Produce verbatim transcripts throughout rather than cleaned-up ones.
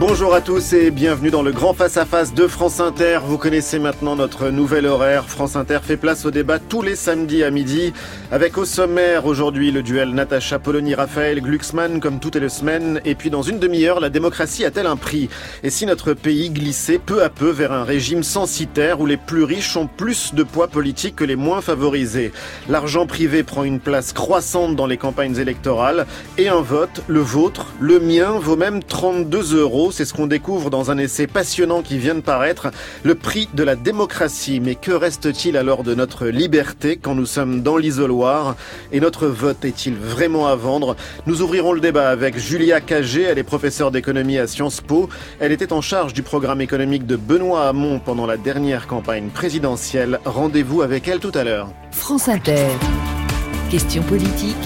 Bonjour à tous et bienvenue dans le grand face-à-face de France Inter. Vous connaissez maintenant notre nouvel horaire. France Inter fait place au débat tous les samedis à midi. Avec au sommaire aujourd'hui le duel Natacha Polony-Raphaël Glucksmann comme toutes les semaines. Et puis dans une demi-heure, la démocratie a-t-elle un prix? Et si notre pays glissait peu à peu vers un régime censitaire où les plus riches ont plus de poids politique que les moins favorisés? L'argent privé prend une place croissante dans les campagnes électorales. Et un vote, le vôtre, le mien, vaut même trente-deux euros. C'est ce qu'on découvre dans un essai passionnant qui vient de paraître, le prix de la démocratie. Mais que reste-t-il alors de notre liberté quand nous sommes dans l'isoloir? Et notre vote est-il vraiment à vendre? Nous ouvrirons le débat avec Julia Cagé, elle est professeure d'économie à Sciences Po. Elle était en charge du programme économique de Benoît Hamon pendant la dernière campagne présidentielle. Rendez-vous avec elle tout à l'heure. France Inter. Question politique.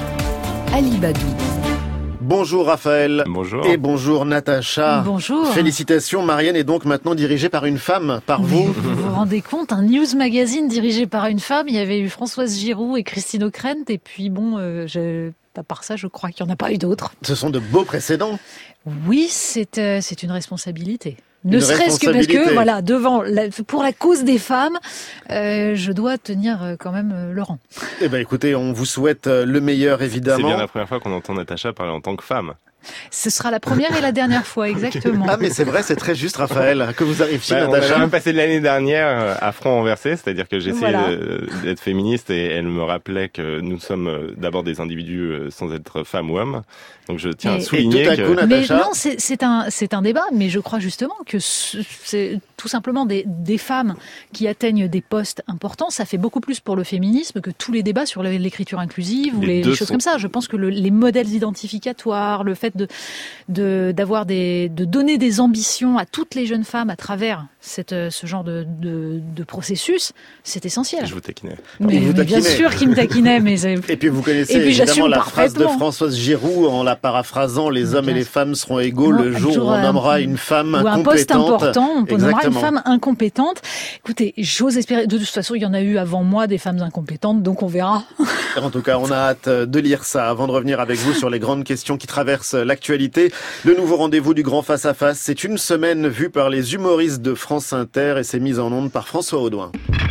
Ali Badou. Bonjour Raphaël. Bonjour. Et bonjour Natacha. Bonjour. Félicitations, Marianne est donc maintenant dirigée par une femme, par Mais vous. Vous vous rendez compte, un news magazine dirigé par une femme, il y avait eu Françoise Giroud et Christine Ockrent, et puis bon, euh, je... à part ça, je crois qu'il n'y en a pas eu d'autres. Ce sont de beaux précédents. Oui, c'est, euh, c'est une responsabilité. Une Ne serait-ce que parce responsabilité. que, voilà, devant, la, pour la cause des femmes, euh, je dois tenir euh, quand même euh, le rang. Eh ben, écoutez, on vous souhaite euh, le meilleur, évidemment. C'est bien la première fois qu'on entend Natacha parler en tant que femme. Ce sera la première et la dernière fois, exactement. Ah, mais c'est vrai, c'est très juste, Raphaël, que vous arriviez, Bah, on a Natacha. quand même passé de l'année dernière à front renversé, c'est-à-dire que j'essayais Voilà. de- d'être féministe et elle me rappelait que nous sommes d'abord des individus sans être femmes ou hommes. Donc je tiens Et- à et souligner tout à que... coup, Mais Natacha. non, c'est, c'est un c'est un débat, mais je crois justement que ce- c'est tout simplement des, des femmes qui atteignent des postes importants. Ça fait beaucoup plus pour le féminisme que tous les débats sur le- l'écriture inclusive ou Les les, deux les choses sont- comme ça. Je pense que le- les modèles identificatoires, le fait de de d'avoir des de donner des ambitions à toutes les jeunes femmes à travers cette euh, ce genre de de, de processus, c'est essentiel. Je vous taquinais. Mais, vous mais bien taquinez. sûr qu'il me taquinait, mais c'est- Et puis vous connaissez Et puis évidemment j'assume la phrase de parfaitement. Françoise Giroud en la paraphrasant, les hommes et Bien les sûr. femmes seront égaux le Non, jour où toujours on un- nommera une femme ou un incompétente. poste important, on nommera une Exactement. femme incompétente. Écoutez, j'ose espérer. De toute façon, il y en a eu avant moi des femmes incompétentes, donc on verra. En tout cas, on a hâte de lire ça avant de revenir avec vous sur les grandes questions qui traversent l'actualité. Le nouveau rendez-vous du Grand Face à Face, c'est une semaine vue par les humoristes de France Inter et c'est mise en onde par François Audouin.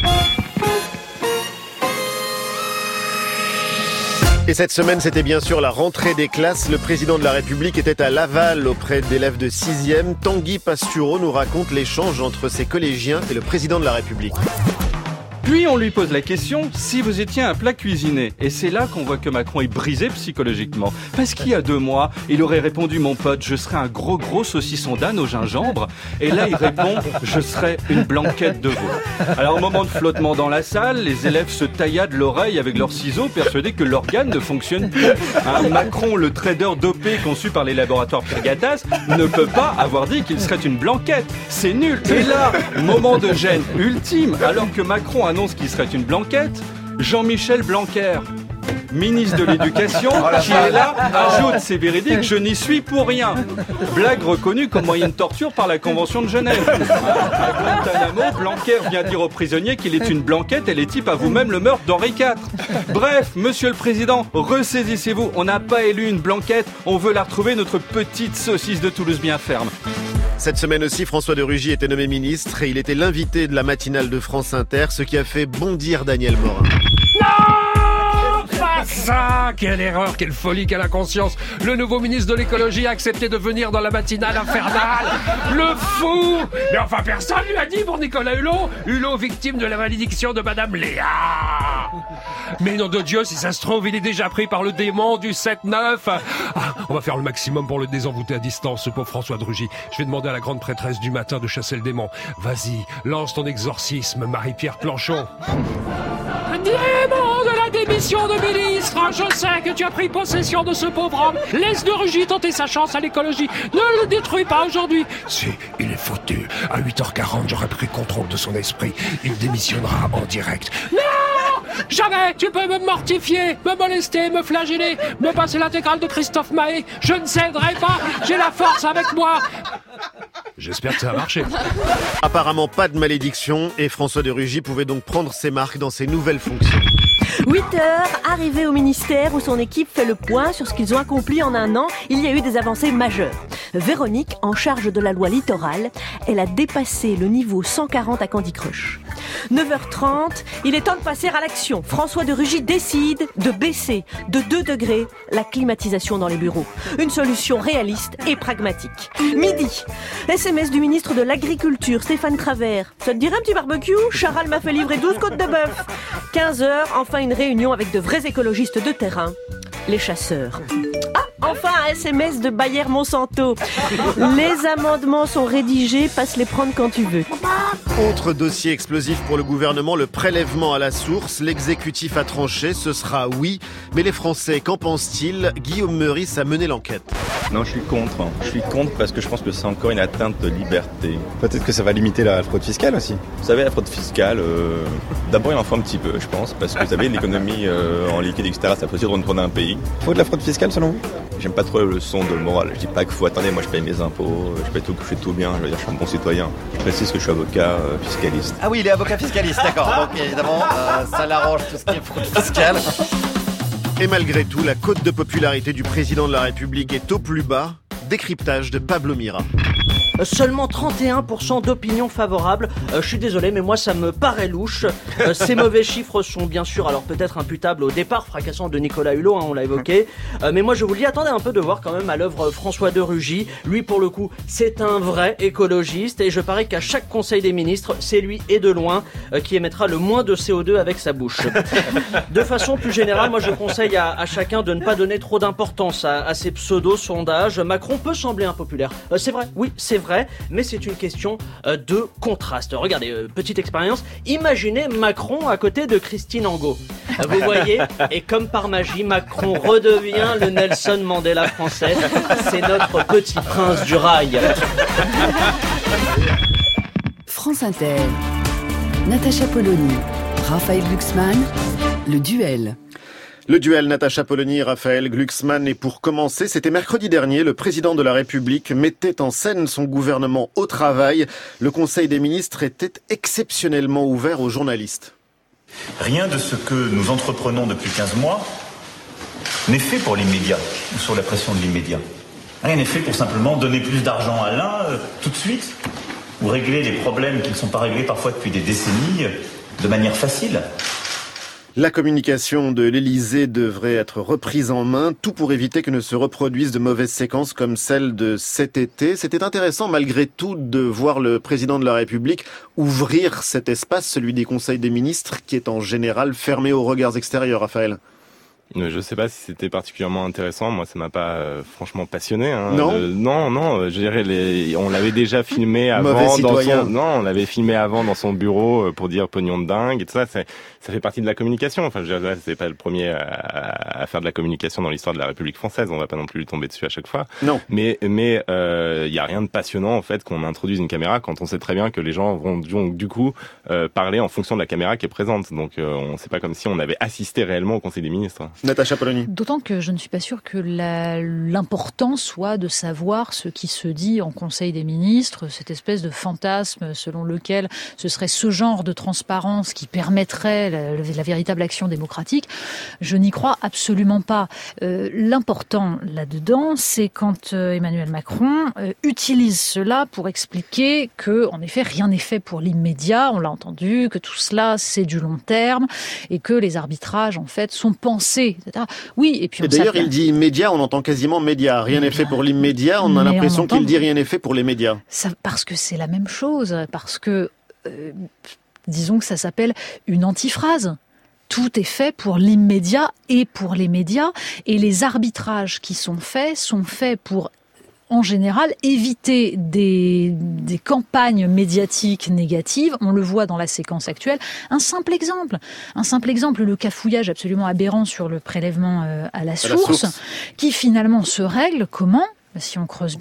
Et cette semaine, c'était bien sûr la rentrée des classes. Le président de la République était à Laval auprès d'élèves de sixième. Tanguy Pastureau nous raconte l'échange entre ses collégiens et le président de la République. Puis on lui pose la question si vous étiez un plat cuisiné. Et c'est là qu'on voit que Macron est brisé psychologiquement. Parce qu'il y a deux mois, il aurait répondu mon pote, je serais un gros gros saucisson d'âne au gingembre. Et là il répond, je serais une blanquette de veau. Alors au moment de flottement dans la salle, les élèves se tailladent l'oreille avec leurs ciseaux, persuadés que l'organe ne fonctionne plus. Hein, Macron, le trader dopé conçu par les laboratoires Pirgatas, ne peut pas avoir dit qu'il serait une blanquette. C'est nul. Et là, moment de gêne ultime, alors que Macron annonce qu'il serait une blanquette, Jean-Michel Blanquer, ministre de l'Éducation, qui est là, ajoute, c'est véridique, je n'y suis pour rien. Blague reconnue comme moyen de torture par la Convention de Genève. À Guantanamo, Blanquer vient dire aux prisonniers qu'il est une blanquette et les types à vous-même le meurtre d'Henri quatre. Bref, monsieur le président, ressaisissez-vous, on n'a pas élu une blanquette, on veut la retrouver, notre petite saucisse de Toulouse bien ferme. Cette semaine aussi, François de Rugy était nommé ministre et il était l'invité de la matinale de France Inter, ce qui a fait bondir Daniel Morin. Pas ça! Quelle erreur, quelle folie, quelle inconscience! Le nouveau ministre de l'écologie a accepté de venir dans la matinale infernale! Le fou! Mais enfin, personne lui a dit pour Nicolas Hulot! Hulot, victime de la malédiction de Madame Léa! Mais nom de Dieu, si ça se trouve, il est déjà pris par le démon du sept neuf! Ah, on va faire le maximum pour le désenvoûter à distance, ce pauvre François de Rugy. Je vais demander à la grande prêtresse du matin de chasser le démon. Vas-y, lance ton exorcisme, Marie-Pierre Planchon! Démon de la démission de ministre, je sais que tu as pris possession de ce pauvre homme. Laisse de Rugy tenter sa chance à l'écologie. Ne le détruis pas aujourd'hui. Si, il est foutu. À huit heures quarante, j'aurai pris contrôle de son esprit. Il démissionnera en direct. Non! Jamais tu peux me mortifier, me molester, me flageller, me passer l'intégrale de Christophe Maé. Je ne céderai pas. J'ai la force avec moi. J'espère que ça a marché. Apparemment pas de malédiction et François de Rugy pouvait donc prendre ses marques dans ses nouvelles fonctions. huit heures, arrivé au ministère où son équipe fait le point sur ce qu'ils ont accompli en un an, il y a eu des avancées majeures. Véronique, en charge de la loi littorale, elle a dépassé le niveau cent quarante à Candy Crush. neuf heures trente, il est temps de passer à l'action. François de Rugy décide de baisser de deux degrés la climatisation dans les bureaux. Une solution réaliste et pragmatique. Midi, S M S du ministre de l'Agriculture, Stéphane Travert. Ça te dirait un petit barbecue ? Charal m'a fait livrer douze côtes de bœuf. quinze heures, enfin une réunion avec de vrais écologistes de terrain, les chasseurs. Ah, enfin un S M S de Bayer Monsanto. Les amendements sont rédigés, passe les prendre quand tu veux. Autre dossier explosif pour le gouvernement, le prélèvement à la source. L'exécutif a tranché, ce sera oui. Mais les Français, qu'en pensent-ils ? Guillaume Meurice a mené l'enquête. Non, je suis contre. Je suis contre parce que je pense que c'est encore une atteinte de liberté. Peut-être que ça va limiter la fraude fiscale aussi. Vous savez, la fraude fiscale, euh, d'abord il en faut un petit peu, je pense, parce que vous savez, l'économie euh, en liquide, et cetera, ça peut aussi retourner un pays. Il faut de la fraude fiscale selon vous ? J'aime pas trop le son de morale. Je dis pas qu'il faut, attendez, moi je paye mes impôts, je paye tout, je fais tout bien, je veux dire, je suis un bon citoyen. Je précise que je suis avocat euh, fiscaliste. Ah oui, il est avocat fiscaliste, d'accord. Donc évidemment, euh, ça l'arrange tout ce qui est fraude fiscale. Et malgré tout, la cote de popularité du président de la République est au plus bas. Décryptage de Pablo Mira. Seulement trente et un pour cent d'opinion favorable. Euh, je suis désolé, mais moi ça me paraît louche. Euh, ces mauvais chiffres sont bien sûr, alors peut-être imputables au départ fracassant de Nicolas Hulot, hein, on l'a évoqué. Euh, mais moi je vous le dis, attendez un peu de voir quand même à l'œuvre François de Rugy. Lui pour le coup, c'est un vrai écologiste et je parie qu'à chaque conseil des ministres, c'est lui et de loin euh, qui émettra le moins de C O deux avec sa bouche. De façon plus générale, moi je conseille à, à chacun de ne pas donner trop d'importance à, à ces pseudo-sondages. Macron peut sembler impopulaire. Euh, c'est vrai, oui, c'est vrai. Vrai, mais c'est une question euh, de contraste. Regardez, euh, petite expérience, imaginez Macron à côté de Christine Angot. Euh, vous voyez, et comme par magie, Macron redevient le Nelson Mandela français. C'est notre petit prince du rail. France Inter, Natacha Polony, Raphaël Glucksmann, le duel. Le duel Natacha Polony, Raphaël Glucksmann. Et pour commencer, c'était mercredi dernier, le président de la République mettait en scène son gouvernement au travail. Le Conseil des ministres était exceptionnellement ouvert aux journalistes. Rien de ce que nous entreprenons depuis quinze mois n'est fait pour l'immédiat, ou sur la pression de l'immédiat. Rien n'est fait pour simplement donner plus d'argent à l'un euh, tout de suite, ou régler les problèmes qui ne sont pas réglés parfois depuis des décennies de manière facile. La communication de l'Élysée devrait être reprise en main, tout pour éviter que ne se reproduisent de mauvaises séquences comme celle de cet été. C'était intéressant malgré tout de voir le président de la République ouvrir cet espace, celui des conseils des ministres, qui est en général fermé aux regards extérieurs, Raphaël. Je sais pas si c'était particulièrement intéressant. Moi, ça m'a pas euh, franchement passionné. Hein. Non, euh, non, non. Je dirais, les... on l'avait déjà filmé avant dans son. Non, on l'avait filmé avant dans son bureau pour dire pognon de dingue et tout ça. C'est... Ça fait partie de la communication. Enfin, je dirais, c'est pas le premier à, à faire de la communication dans l'histoire de la République française. On va pas non plus lui tomber dessus à chaque fois. Non. Mais, mais il euh, y a rien de passionnant en fait qu'on introduise une caméra quand on sait très bien que les gens vont donc du coup euh, parler en fonction de la caméra qui est présente. Donc, euh, on c'est pas comme si on avait assisté réellement au Conseil des ministres. Natacha Polony. D'autant que je ne suis pas sûre que la, l'important soit de savoir ce qui se dit en Conseil des ministres, cette espèce de fantasme selon lequel ce serait ce genre de transparence qui permettrait la, la véritable action démocratique. Je n'y crois absolument pas. Euh, l'important là-dedans, c'est quand euh, Emmanuel Macron euh, utilise cela pour expliquer que, en effet, rien n'est fait pour l'immédiat. On l'a entendu, que tout cela, c'est du long terme et que les arbitrages, en fait, sont pensés, et cetera. Oui, et puis on et d'ailleurs, s'appelle... il dit immédiat, on entend quasiment média. Rien n'est fait pour l'immédiat, on a l'impression on entend... qu'il dit rien n'est fait pour les médias. Ça, parce que c'est la même chose, parce que, euh, disons que ça s'appelle une antiphrase. Tout est fait pour l'immédiat et pour les médias, et les arbitrages qui sont faits sont faits pour, en général, éviter des, des campagnes médiatiques négatives. On le voit dans la séquence actuelle. Un simple exemple, un simple exemple, le cafouillage absolument aberrant sur le prélèvement à la source, à la source. Qui finalement se règle comment ? Si on creuse bien,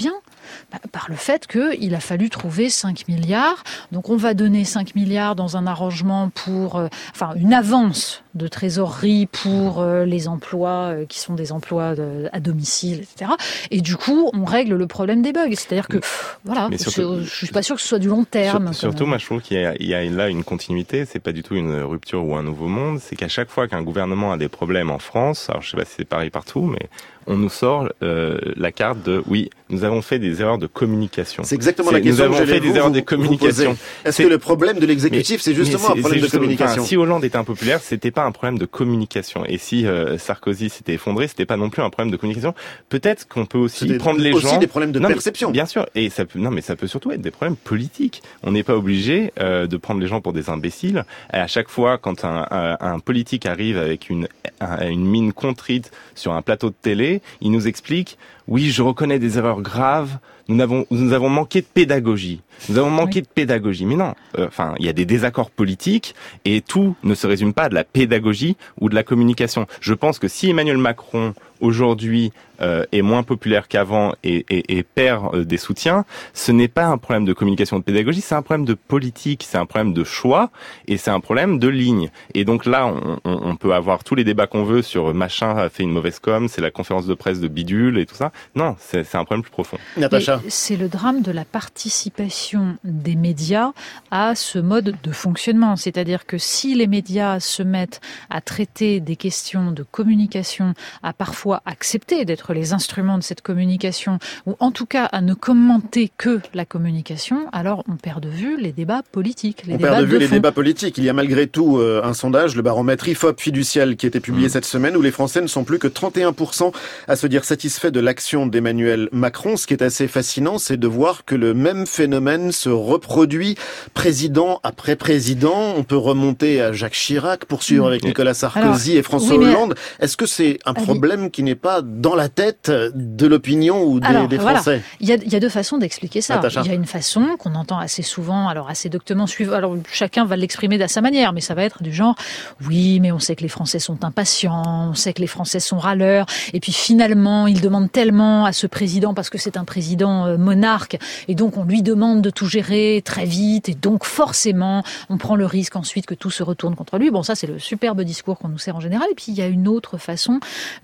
bah, par le fait qu'il a fallu trouver cinq milliards. Donc on va donner cinq milliards dans un arrangement pour, euh, enfin une avance de trésorerie pour euh, les emplois euh, qui sont des emplois de, à domicile, et cetera. Et du coup, on règle le problème des bugs. C'est-à-dire que, voilà, surtout, je suis pas sûr que ce soit du long terme. Sur, surtout, moi, je trouve qu'il y a, il y a là une continuité. C'est pas du tout une rupture ou un nouveau monde. C'est qu'à chaque fois qu'un gouvernement a des problèmes en France, alors je sais pas si c'est pareil partout, mais on nous sort euh, la carte de oui, nous avons fait des erreurs de communication. C'est exactement c'est, la question nous avons que fait des vous, erreurs vous, de communication. Est-ce c'est, que le problème de l'exécutif, mais, c'est justement c'est, un problème de communication? Enfin, si Hollande était impopulaire, c'était pas un problème de communication. Et si euh, Sarkozy s'était effondré, c'était pas non plus un problème de communication. Peut-être qu'on peut aussi c'est prendre les aussi gens. Aussi des problèmes de non, perception. Bien sûr. Et ça peut, non, mais ça peut surtout être des problèmes politiques. On n'est pas obligé euh, de prendre les gens pour des imbéciles. Et à chaque fois, quand un, un, un politique arrive avec une, un, une mine contrite sur un plateau de télé, il nous explique: oui, je reconnais des erreurs graves. Nous avons, nous avons manqué de pédagogie. Nous avons manqué oui. de pédagogie. Mais non, enfin, euh, il y a des désaccords politiques et tout ne se résume pas à de la pédagogie ou de la communication. Je pense que si Emmanuel Macron aujourd'hui euh, est moins populaire qu'avant et, et, et perd euh, des soutiens, ce n'est pas un problème de communication, de pédagogie, c'est un problème de politique, c'est un problème de choix et c'est un problème de ligne. Et donc là, on, on, on peut avoir tous les débats qu'on veut sur machin a fait une mauvaise com, c'est la conférence de presse de bidule et tout ça. Non, c'est, c'est un problème plus profond. Natacha. C'est le drame de la participation des médias à ce mode de fonctionnement. C'est-à-dire que si les médias se mettent à traiter des questions de communication, à parfois accepter d'être les instruments de cette communication, ou en tout cas à ne commenter que la communication, alors on perd de vue les débats politiques. Les on débats perd de vue de les fond. débats politiques. Il y a malgré tout euh, un sondage, le baromètre I F O P fiducial, qui a été publié mmh. cette semaine, où les Français ne sont plus que trente et un pour cent à se dire satisfaits de l'action d'Emmanuel Macron. Ce qui est assez fascinant, c'est de voir que le même phénomène se reproduit président après président. On peut remonter à Jacques Chirac, poursuivre mmh. avec Nicolas Sarkozy Alors, et François oui, Hollande. Est-ce que c'est un problème qui n'est pas dans la tête de l'opinion ou des, alors, des Français? Voilà. Il, y a, il y a deux façons d'expliquer ça. Natacha. Il y a une façon qu'on entend assez souvent, alors assez doctement suivant. Alors chacun va l'exprimer à sa manière, mais ça va être du genre oui, mais on sait que les Français sont impatients, on sait que les Français sont râleurs, et puis finalement ils demandent tellement à ce président parce que c'est un président euh, monarque, et donc on lui demande de tout gérer très vite, et donc forcément on prend le risque ensuite que tout se retourne contre lui. Bon, ça c'est le superbe discours qu'on nous sert en général. Et puis il y a une autre façon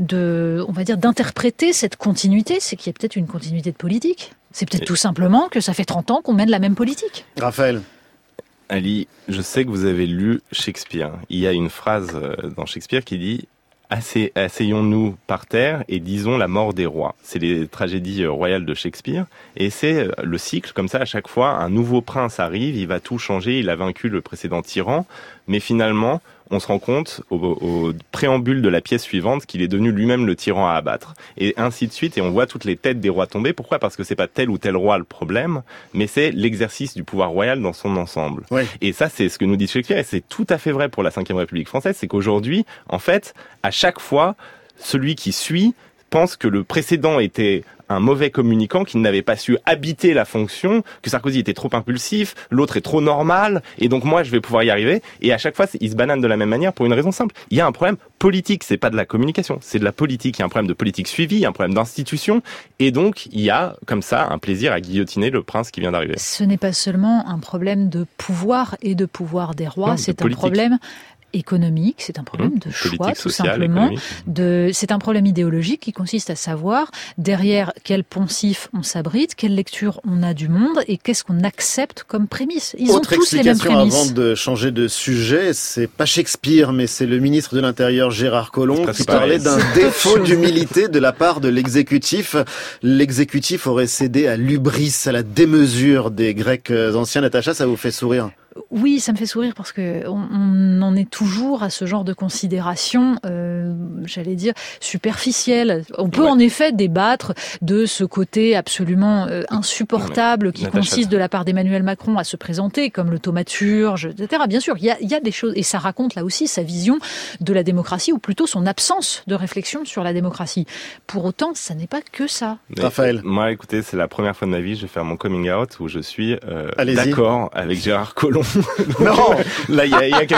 de, on va dire, d'interpréter cette continuité, c'est qu'il y a peut-être une continuité de politique. C'est peut-être et... tout simplement que ça fait trente ans qu'on mène la même politique. Raphaël. Ali, je sais que vous avez lu Shakespeare. Il y a une phrase dans Shakespeare qui dit Assez, asseyons-nous par terre et disons la mort des rois. C'est les tragédies royales de Shakespeare. Et c'est le cycle, comme ça, à chaque fois, un nouveau prince arrive, il va tout changer, il a vaincu le précédent tyran. Mais finalement, on se rend compte, au, au préambule de la pièce suivante, qu'il est devenu lui-même le tyran à abattre. Et ainsi de suite, et on voit toutes les têtes des rois tomber. Pourquoi ? Parce que c'est pas tel ou tel roi le problème, mais c'est l'exercice du pouvoir royal dans son ensemble. Oui. Et ça, c'est ce que nous dit Shakespeare, et c'est tout à fait vrai pour la cinquième République française, c'est qu'aujourd'hui, en fait, à chaque fois, celui qui suit pense que le précédent était un mauvais communicant, qu'il n'avait pas su habiter la fonction, que Sarkozy était trop impulsif, l'autre est trop normal, et donc moi je vais pouvoir y arriver. Et à chaque fois, il se banane de la même manière pour une raison simple. Il y a un problème politique, c'est pas de la communication, c'est de la politique. Il y a un problème de politique suivie, il y a un problème d'institution, et donc il y a comme ça un plaisir à guillotiner le prince qui vient d'arriver. Ce n'est pas seulement un problème de pouvoir et de pouvoir des rois, non, c'est un problème économique, c'est un problème de choix, politique, tout sociale, simplement. De, c'est un problème idéologique qui consiste à savoir derrière quel poncif on s'abrite, quelle lecture on a du monde et qu'est-ce qu'on accepte comme prémisse. Ils Autre ont tous les mêmes prémices. Avant de changer de sujet, c'est pas Shakespeare, mais c'est le ministre de l'Intérieur Gérard Collomb qui parlait d'un défaut d'humilité de la part de l'exécutif. L'exécutif aurait cédé à l'hubris, à la démesure des Grecs anciens. Natacha, ça vous fait sourire ? Oui, ça me fait sourire parce que on, on en est toujours à ce genre de considération, euh, j'allais dire, superficielle. On peut ouais. en effet débattre de ce côté absolument euh, insupportable qui Natacha. consiste de la part d'Emmanuel Macron à se présenter comme le thaumaturge, et cetera. Bien sûr, il y a, il y a des choses, et ça raconte là aussi sa vision de la démocratie, ou plutôt son absence de réflexion sur la démocratie. Pour autant, ça n'est pas que ça. Mais Raphaël. Moi, écoutez, c'est la première fois de ma vie, je vais faire mon coming out où je suis euh, d'accord avec Gérard Collomb. Non, là il y, y a quelque chose de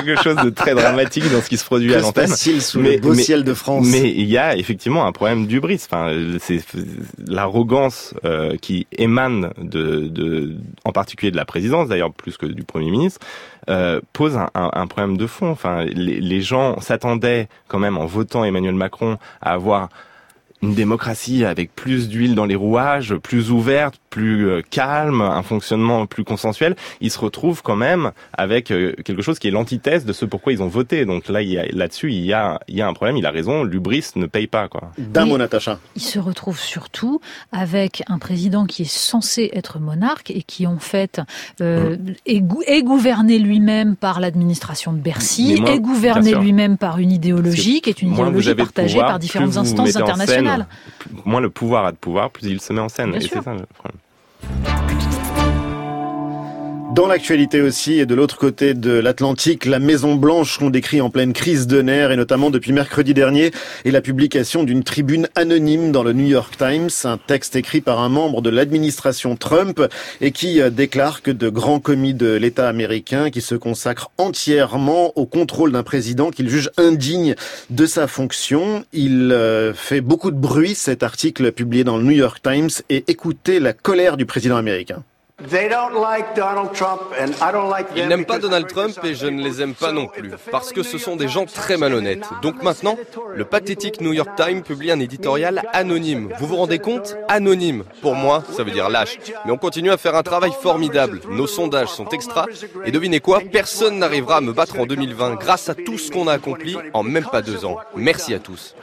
très dramatique dans ce qui se produit que à l'antenne. Se passe-t-il sous mais, le beau mais, ciel de France? Mais il y a effectivement un problème d'hubris. Enfin, c'est l'arrogance euh, qui émane de, de, en particulier de la présidence, d'ailleurs plus que du Premier ministre, euh, pose un, un, un problème de fond. Enfin, les, les gens s'attendaient quand même en votant Emmanuel Macron à avoir une démocratie avec plus d'huile dans les rouages, plus ouverte, plus euh, calme, un fonctionnement plus consensuel. Ils se retrouvent quand même avec euh, quelque chose qui est l'antithèse de ce pourquoi ils ont voté. Donc là, il y a, là-dessus, il y a, il y a un problème. Il a raison. L'hubris ne paye pas, quoi. D'un mot, Natacha. Il se retrouve surtout avec un président qui est censé être monarque et qui, en fait, euh, mmh. est, est gouverné lui-même par l'administration de Bercy, moi, est gouverné lui-même par une idéologie qui est une idéologie partagée pouvoir, par différentes instances internationales. Scène, moins le pouvoir a de pouvoir, plus il se met en scène. Bien et sûr. c'est ça le problème. Dans l'actualité aussi, et de l'autre côté de l'Atlantique, la Maison-Blanche qu'on décrit en pleine crise de nerfs, et notamment depuis mercredi dernier, et la publication d'une tribune anonyme dans le New York Times, un texte écrit par un membre de l'administration Trump, et qui déclare que de grands commis de l'État américain, qui se consacrent entièrement au contrôle d'un président qu'il juge indigne de sa fonction. Il fait beaucoup de bruit, cet article publié dans le New York Times, et écoutez la colère du président américain. Ils n'aiment pas Donald Trump et je ne les aime pas non plus, parce que ce sont des gens très malhonnêtes. Donc maintenant, le pathétique New York Times publie un éditorial anonyme. Vous vous rendez compte ? Anonyme. Pour moi, ça veut dire lâche. Mais on continue à faire un travail formidable. Nos sondages sont extra. Et devinez quoi ? Personne n'arrivera à me battre en deux mille vingt grâce à tout ce qu'on a accompli en même pas deux ans. Merci à tous.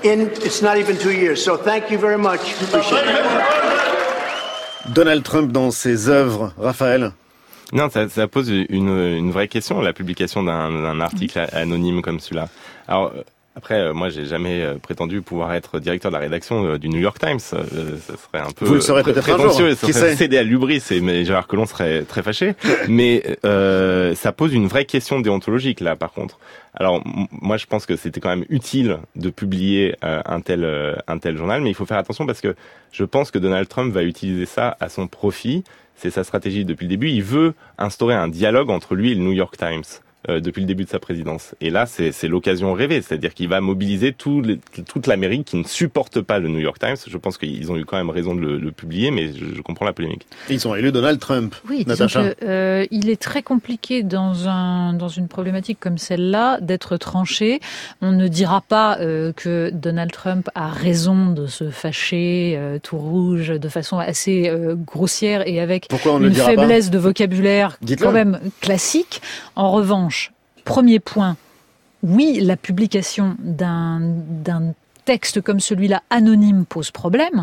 Donald Trump dans ses œuvres, Raphaël? Non, ça, ça pose une, une vraie question, la publication d'un, d'un article anonyme comme celui-là. Alors, après, moi, j'ai jamais prétendu pouvoir être directeur de la rédaction du New York Times. Ça serait un peu Vous le serez peut-être prétentieux. Un jour. Ça serait céder à l'hubris, et mais Gérard Collomb serait très fâché. Mais euh, ça pose une vraie question déontologique, là, par contre. Alors, m- moi, je pense que c'était quand même utile de publier euh, un tel euh, un tel journal, mais il faut faire attention parce que je pense que Donald Trump va utiliser ça à son profit. C'est sa stratégie depuis le début. Il veut instaurer un dialogue entre lui et le New York Times euh, depuis le début de sa présidence. Et là, c'est, c'est l'occasion rêvée. C'est-à-dire qu'il va mobiliser tout les, toute l'Amérique qui ne supporte pas le New York Times. Je pense qu'ils ont eu quand même raison de le, le publier, mais je, je comprends la polémique. Et ils ont élu Donald Trump. Oui, Natacha. disons que, euh, il est très compliqué dans un dans une problématique comme celle-là d'être tranché. On ne dira pas euh, que Donald Trump a raison de se fâcher euh, tout rouge de façon assez euh, grossière et avec une faiblesse pas de vocabulaire Dites-le. Quand même classique. En revanche, premier point, oui, la publication d'un d'un texte comme celui-là anonyme pose problème.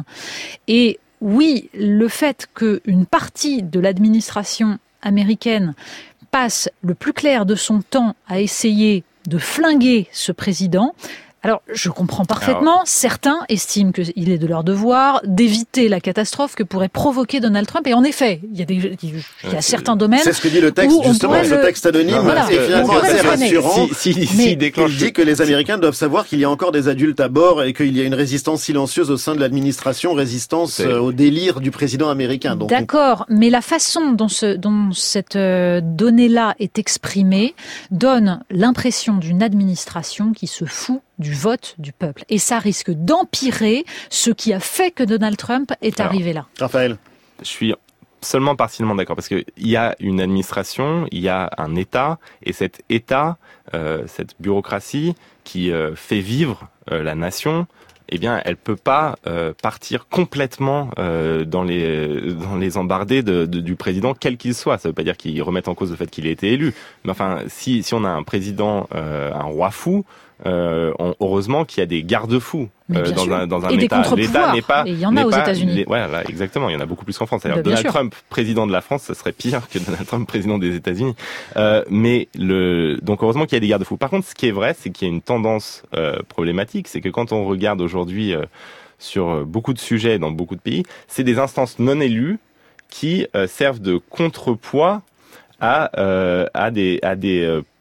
Et oui, le fait qu'une partie de l'administration américaine passe le plus clair de son temps à essayer de flinguer ce président. Alors, je comprends parfaitement, Alors... certains estiment qu'il est de leur devoir d'éviter la catastrophe que pourrait provoquer Donald Trump. Et en effet, il y a, des, il y a certains domaines. C'est ce que dit le texte, justement, ce le... texte anonyme. Voilà, est finalement assez rassurant. Si, si, si il déclenche... dit que les Américains doivent savoir qu'il y a encore des adultes à bord et qu'il y a une résistance silencieuse au sein de l'administration, résistance C'est... au délire du président américain. Donc, D'accord, on... mais la façon dont, ce, dont cette euh, donnée-là est exprimée donne l'impression d'une administration qui se fout du vote du peuple. Et ça risque d'empirer ce qui a fait que Donald Trump est Alors, arrivé là. Raphaël. Je suis seulement partiellement d'accord, parce qu'il y a une administration, il y a un État, et cet État, euh, cette bureaucratie qui euh, fait vivre euh, la nation, eh bien, elle peut pas euh, partir complètement euh, dans les dans les embardées de, de, du président, quel qu'il soit. Ça veut pas dire qu'il remette en cause le fait qu'il ait été élu, mais enfin, si si on a un président, euh, un roi fou, euh, on, heureusement qu'il y a des garde-fous euh, dans un dans un et État. L'État n'est pas. Et il y en a aux États-Unis. Ouais, là, exactement. Il y en a beaucoup plus qu'en France. Alors, bah, Donald sûr. Trump, président de la France, ça serait pire que Donald Trump, président des États-Unis. Euh, mais le donc heureusement qu'il y a des garde-fous. Par contre, ce qui est vrai, c'est qu'il y a une tendance euh, problématique, c'est que quand on regarde aujourd'hui euh, sur beaucoup de sujets dans beaucoup de pays, c'est des instances non élues qui euh, servent de contrepoids à euh, à des à des euh,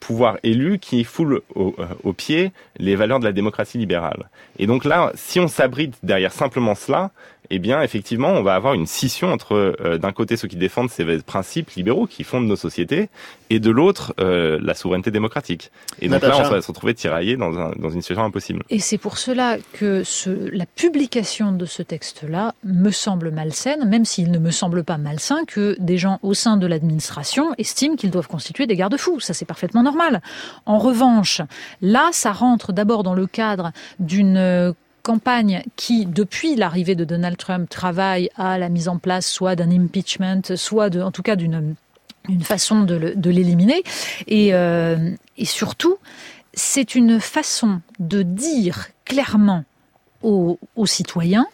pouvoir élu qui foule au, au pied les valeurs de la démocratie libérale. Et donc là, si on s'abrite derrière simplement cela, eh bien, effectivement, on va avoir une scission entre, euh, d'un côté, ceux qui défendent ces principes libéraux qui fondent nos sociétés, et de l'autre, euh, la souveraineté démocratique. Et donc Natacha. Là, on va se retrouver tiraillé dans, un, dans une situation impossible. Et c'est pour cela que ce, la publication de ce texte-là me semble malsaine, même s'il ne me semble pas malsain que des gens au sein de l'administration estiment qu'ils doivent constituer des garde-fous. Ça, c'est parfaitement normal. En revanche, là, ça rentre d'abord dans le cadre d'une campagne qui, depuis l'arrivée de Donald Trump, travaille à la mise en place soit d'un impeachment, soit de, en tout cas d'une, d'une façon de, le, de l'éliminer. Et, euh, et surtout, c'est une façon de dire clairement aux, aux citoyens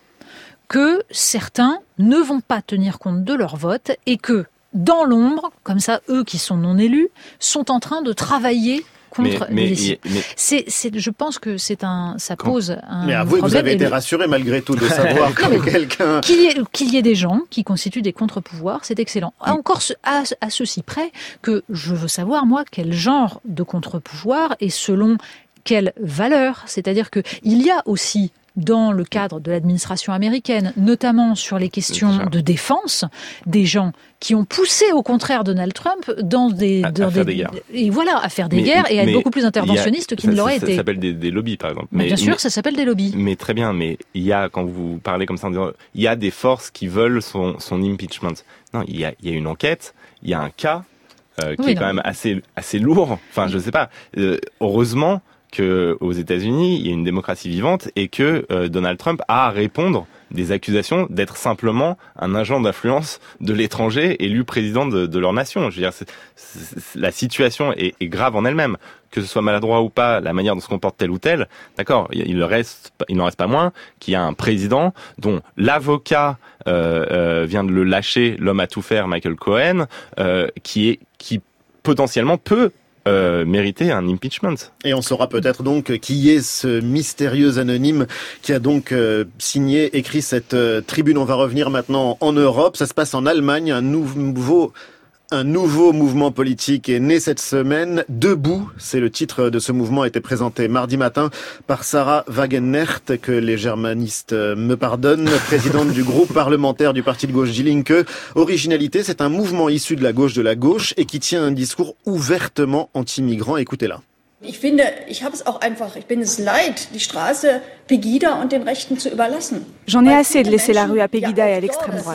que certains ne vont pas tenir compte de leur vote et que, dans l'ombre, comme ça, eux qui sont non élus, sont en train de travailler contre mais, mais, les mais, c'est, c'est, je pense que c'est un, ça pose un mais avouez, problème. Vous avez été le... rassuré malgré tout de savoir que quelqu'un... Qu'il y, ait, qu'il y ait des gens qui constituent des contre-pouvoirs, c'est excellent. Mm. Encore à, à ceci près que je veux savoir, moi, quel genre de contre-pouvoir et selon quelle valeur. C'est-à-dire que il y a aussi dans le cadre de l'administration américaine, notamment sur les questions de défense, des gens qui ont poussé au contraire Donald Trump dans des... À, dans à faire des, des guerres. Et voilà, à faire des mais, guerres et à être beaucoup plus interventionniste qu'il ne l'aurait été. Ça s'appelle des, des lobbies, par exemple. Mais, bien sûr, mais, ça s'appelle des lobbies. Mais très bien, mais il y a, quand vous parlez comme ça, en disant, il y a des forces qui veulent son, son impeachment. Non, il y a, il y a une enquête, il y a un cas euh, qui oui, est non. quand même assez, assez lourd. Enfin, je sais pas. Euh, heureusement que aux États-Unis, il y a une démocratie vivante et que euh, Donald Trump a à répondre des accusations d'être simplement un agent d'influence de l'étranger élu président de, de leur nation. Je veux dire, c'est, c'est, la situation est, est grave en elle-même. Que ce soit maladroit ou pas, la manière dont se comporte tel ou tel, d'accord, il reste, il n'en reste pas moins qu'il y a un président dont l'avocat euh, euh, vient de le lâcher, l'homme à tout faire, Michael Cohen, euh, qui est, qui potentiellement peut Euh, mériter un impeachment. Et on saura peut-être donc qui est ce mystérieux anonyme qui a donc euh, signé, écrit cette euh, tribune. On va revenir maintenant en Europe. Ça se passe en Allemagne, un nouveau... Un nouveau mouvement politique est né cette semaine. Debout, c'est le titre de ce mouvement, a été présenté mardi matin par Sarah Wagenknecht, que les germanistes me pardonnent, présidente du groupe parlementaire du parti de gauche Die Linke. Originalité, c'est un mouvement issu de la gauche de la gauche et qui tient un discours ouvertement anti-migrant. Écoutez-la. Ich finde, ich habe es auch einfach, ich bin es leid, die Straße Pegida und den Rechten zu überlassen. J'en ai assez de laisser la rue à Pegida et à l'extrême droite.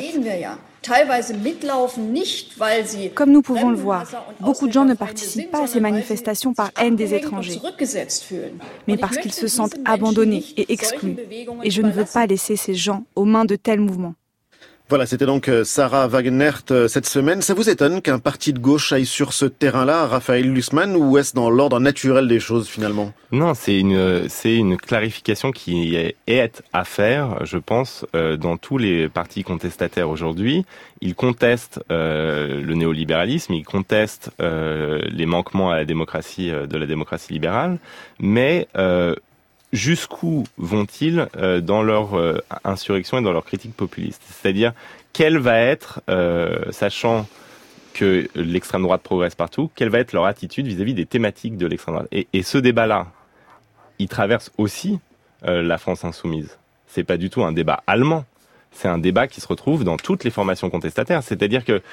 Comme nous pouvons le voir, beaucoup de gens ne participent pas à ces manifestations par haine des étrangers, mais parce qu'ils se sentent abandonnés et exclus. Et je ne veux pas laisser ces gens aux mains de tels mouvements. Voilà, c'était donc Sarah Wagenknecht cette semaine. Ça vous étonne qu'un parti de gauche aille sur ce terrain-là, Raphaël Glucksmann, ou est-ce dans l'ordre naturel des choses finalement ? Non, c'est une c'est une clarification qui est à faire, je pense, euh, dans tous les partis contestataires aujourd'hui. Ils contestent euh, le néolibéralisme, ils contestent euh, les manquements à la démocratie euh, de la démocratie libérale, mais euh, jusqu'où vont-ils euh, dans leur euh, insurrection et dans leur critique populiste ? C'est-à-dire, quelle va être, euh, sachant que l'extrême droite progresse partout, quelle va être leur attitude vis-à-vis des thématiques de l'extrême droite ? Et, et ce débat-là, il traverse aussi euh, la France insoumise. C'est pas du tout un débat allemand. C'est un débat qui se retrouve dans toutes les formations contestataires. C'est-à-dire que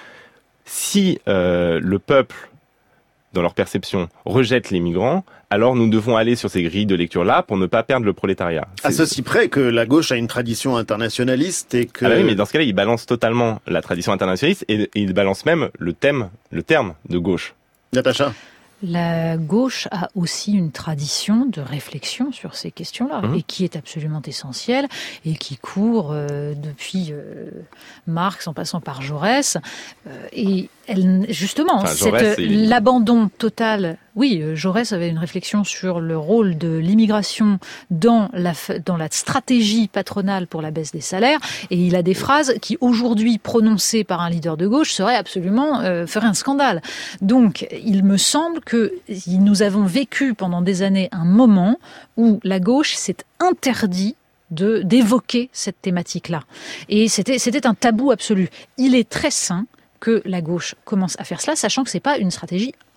si euh, le peuple, dans leur perception, rejette les migrants, alors nous devons aller sur ces grilles de lecture-là pour ne pas perdre le prolétariat. C'est... À ceci près que la gauche a une tradition internationaliste et que... Ah bah oui, mais dans ce cas-là, ils balancent totalement la tradition internationaliste et, et ils balancent même le thème, le terme de gauche. Natacha ? La gauche a aussi une tradition de réflexion sur ces questions-là, mmh. et qui est absolument essentielle, et qui court euh, depuis euh, Marx en passant par Jaurès. Euh, et elle, justement, enfin, Jaurès, cette, l'abandon total... Oui, Jaurès avait une réflexion sur le rôle de l'immigration dans la, dans la stratégie patronale pour la baisse des salaires, et il a des phrases qui, aujourd'hui, prononcées par un leader de gauche, seraient absolument, euh, feraient un scandale. Donc, il me semble que nous avons vécu pendant des années un moment où la gauche s'est interdit de, d'évoquer cette thématique-là. Et c'était, c'était un tabou absolu. Il est très sain que la gauche commence à faire cela, sachant que c'est pas une stratégie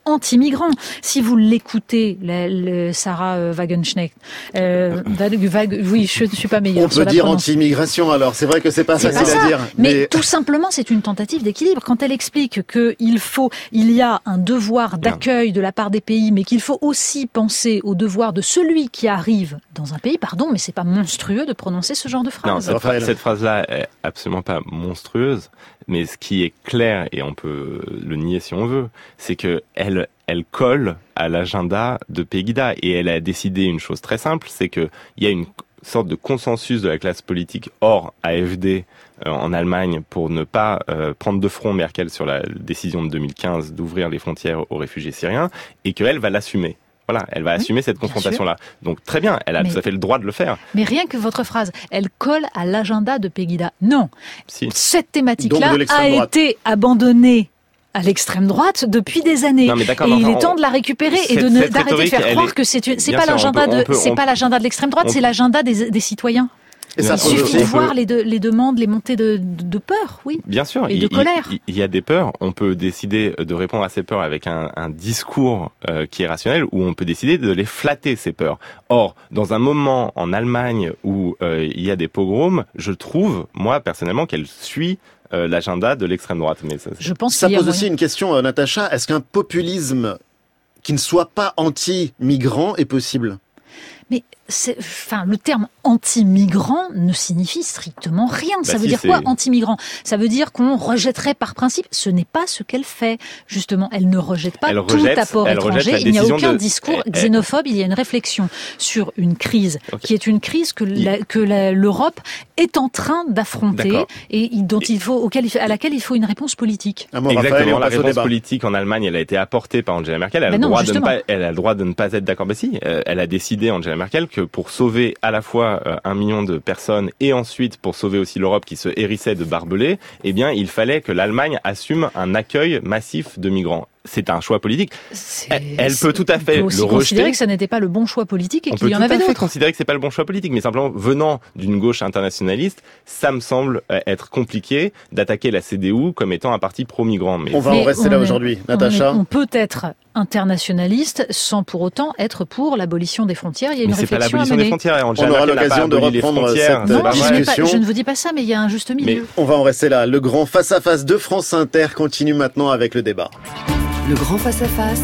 anti-migrant. Si vous l'écoutez, la, la, Sarah Wagenknecht, euh, Wag, oui, je ne suis pas meilleure. On peut dire anti-immigration alors, c'est vrai que c'est pas c'est facile pas à dire. Mais... mais tout simplement, c'est une tentative d'équilibre. Quand elle explique qu'il faut, il y a un devoir d'accueil de la part des pays, mais qu'il faut aussi penser au devoir de celui qui arrive dans un pays, pardon, mais c'est pas monstrueux de prononcer ce genre de phrase. Non, cette, fra- cette phrase-là est absolument pas monstrueuse, mais ce qui est clair, et on peut le nier si on veut, c'est que elle, elle colle à l'agenda de Pegida, et elle a décidé une chose très simple, c'est que il y a une sorte de consensus de la classe politique hors A F D euh, en Allemagne pour ne pas euh, prendre de front Merkel sur la décision de deux mille quinze d'ouvrir les frontières aux réfugiés syriens, et qu'elle va l'assumer. Voilà, elle va oui, assumer cette confrontation-là. Donc très bien, elle a mais, tout à fait le droit de le faire. Mais rien que votre phrase, elle colle à l'agenda de Pegida. Non, si. Cette thématique-là a droite. été abandonnée à l'extrême droite depuis des années. Non, mais et il est temps de la récupérer cette, et de ne, d'arrêter de faire croire est... que c'est, une, c'est pas sûr, l'agenda peut, de, peut, c'est on... pas l'agenda de l'extrême droite, on... c'est l'agenda des, des citoyens. Et ça, il suffit de voir les, de, les demandes, les montées de, de, de peur, oui. Bien sûr. Et il, de colère. Il, il y a des peurs. On peut décider de répondre à ces peurs avec un, un discours euh, qui est rationnel, ou on peut décider de les flatter, ces peurs. Or, dans un moment en Allemagne où euh, il y a des pogroms, je trouve, moi, personnellement, qu'elle suit euh, l'agenda de l'extrême droite. Mais ça, je pense ça qu'il y a pose moyen. aussi une question, euh, Natacha. Est-ce qu'un populisme qui ne soit pas anti-migrant est possible ? Mais c'est, enfin, le terme anti-migrant ne signifie strictement rien. Bah ça veut si, dire quoi, c'est... anti-migrant ? Ça veut dire qu'on rejetterait par principe. Ce n'est pas ce qu'elle fait. Justement, elle ne rejette pas elle tout rejette, apport étranger. Il n'y a aucun de... discours elle, xénophobe. Elle... Il y a une réflexion sur une crise okay. qui est une crise que, la, que la, l'Europe est en train d'affronter D'accord. et dont il faut, auquel, à laquelle il faut une réponse politique. Ah bon, Exactement. La réponse politique en Allemagne, elle a été apportée par Angela Merkel. Elle a, bah le, non, droit de ne pas, elle a le droit de ne pas être d'accord. Bah si, elle a décidé, Angela Merkel, que pour sauver à la fois euh, un million de personnes et ensuite pour sauver aussi l'Europe qui se hérissait de barbelés, eh bien, il fallait que l'Allemagne assume un accueil massif de migrants. C'est un choix politique. C'est, elle, elle peut tout à fait le rejeter. On peut considérer que ça n'était pas le bon choix politique et on qu'il y en avait d'autres. On peut tout à fait considérer que c'est pas le bon choix politique, mais simplement venant d'une gauche internationaliste, ça me semble être compliqué d'attaquer la C D U comme étant un parti pro-migrant. Mais on va mais en rester là est, aujourd'hui, Natacha. On, est, on peut être internationaliste sans pour autant être pour l'abolition des frontières. Il y a une mais réflexion c'est pas l'abolition à mener. des frontières. On aura l'occasion de reprendre cette non, discussion. Je, je ne vous dis pas ça, mais il y a un juste milieu. Mais on va en rester là. Le grand face-à-face de France Inter continue maintenant avec le débat. Le grand face-à-face,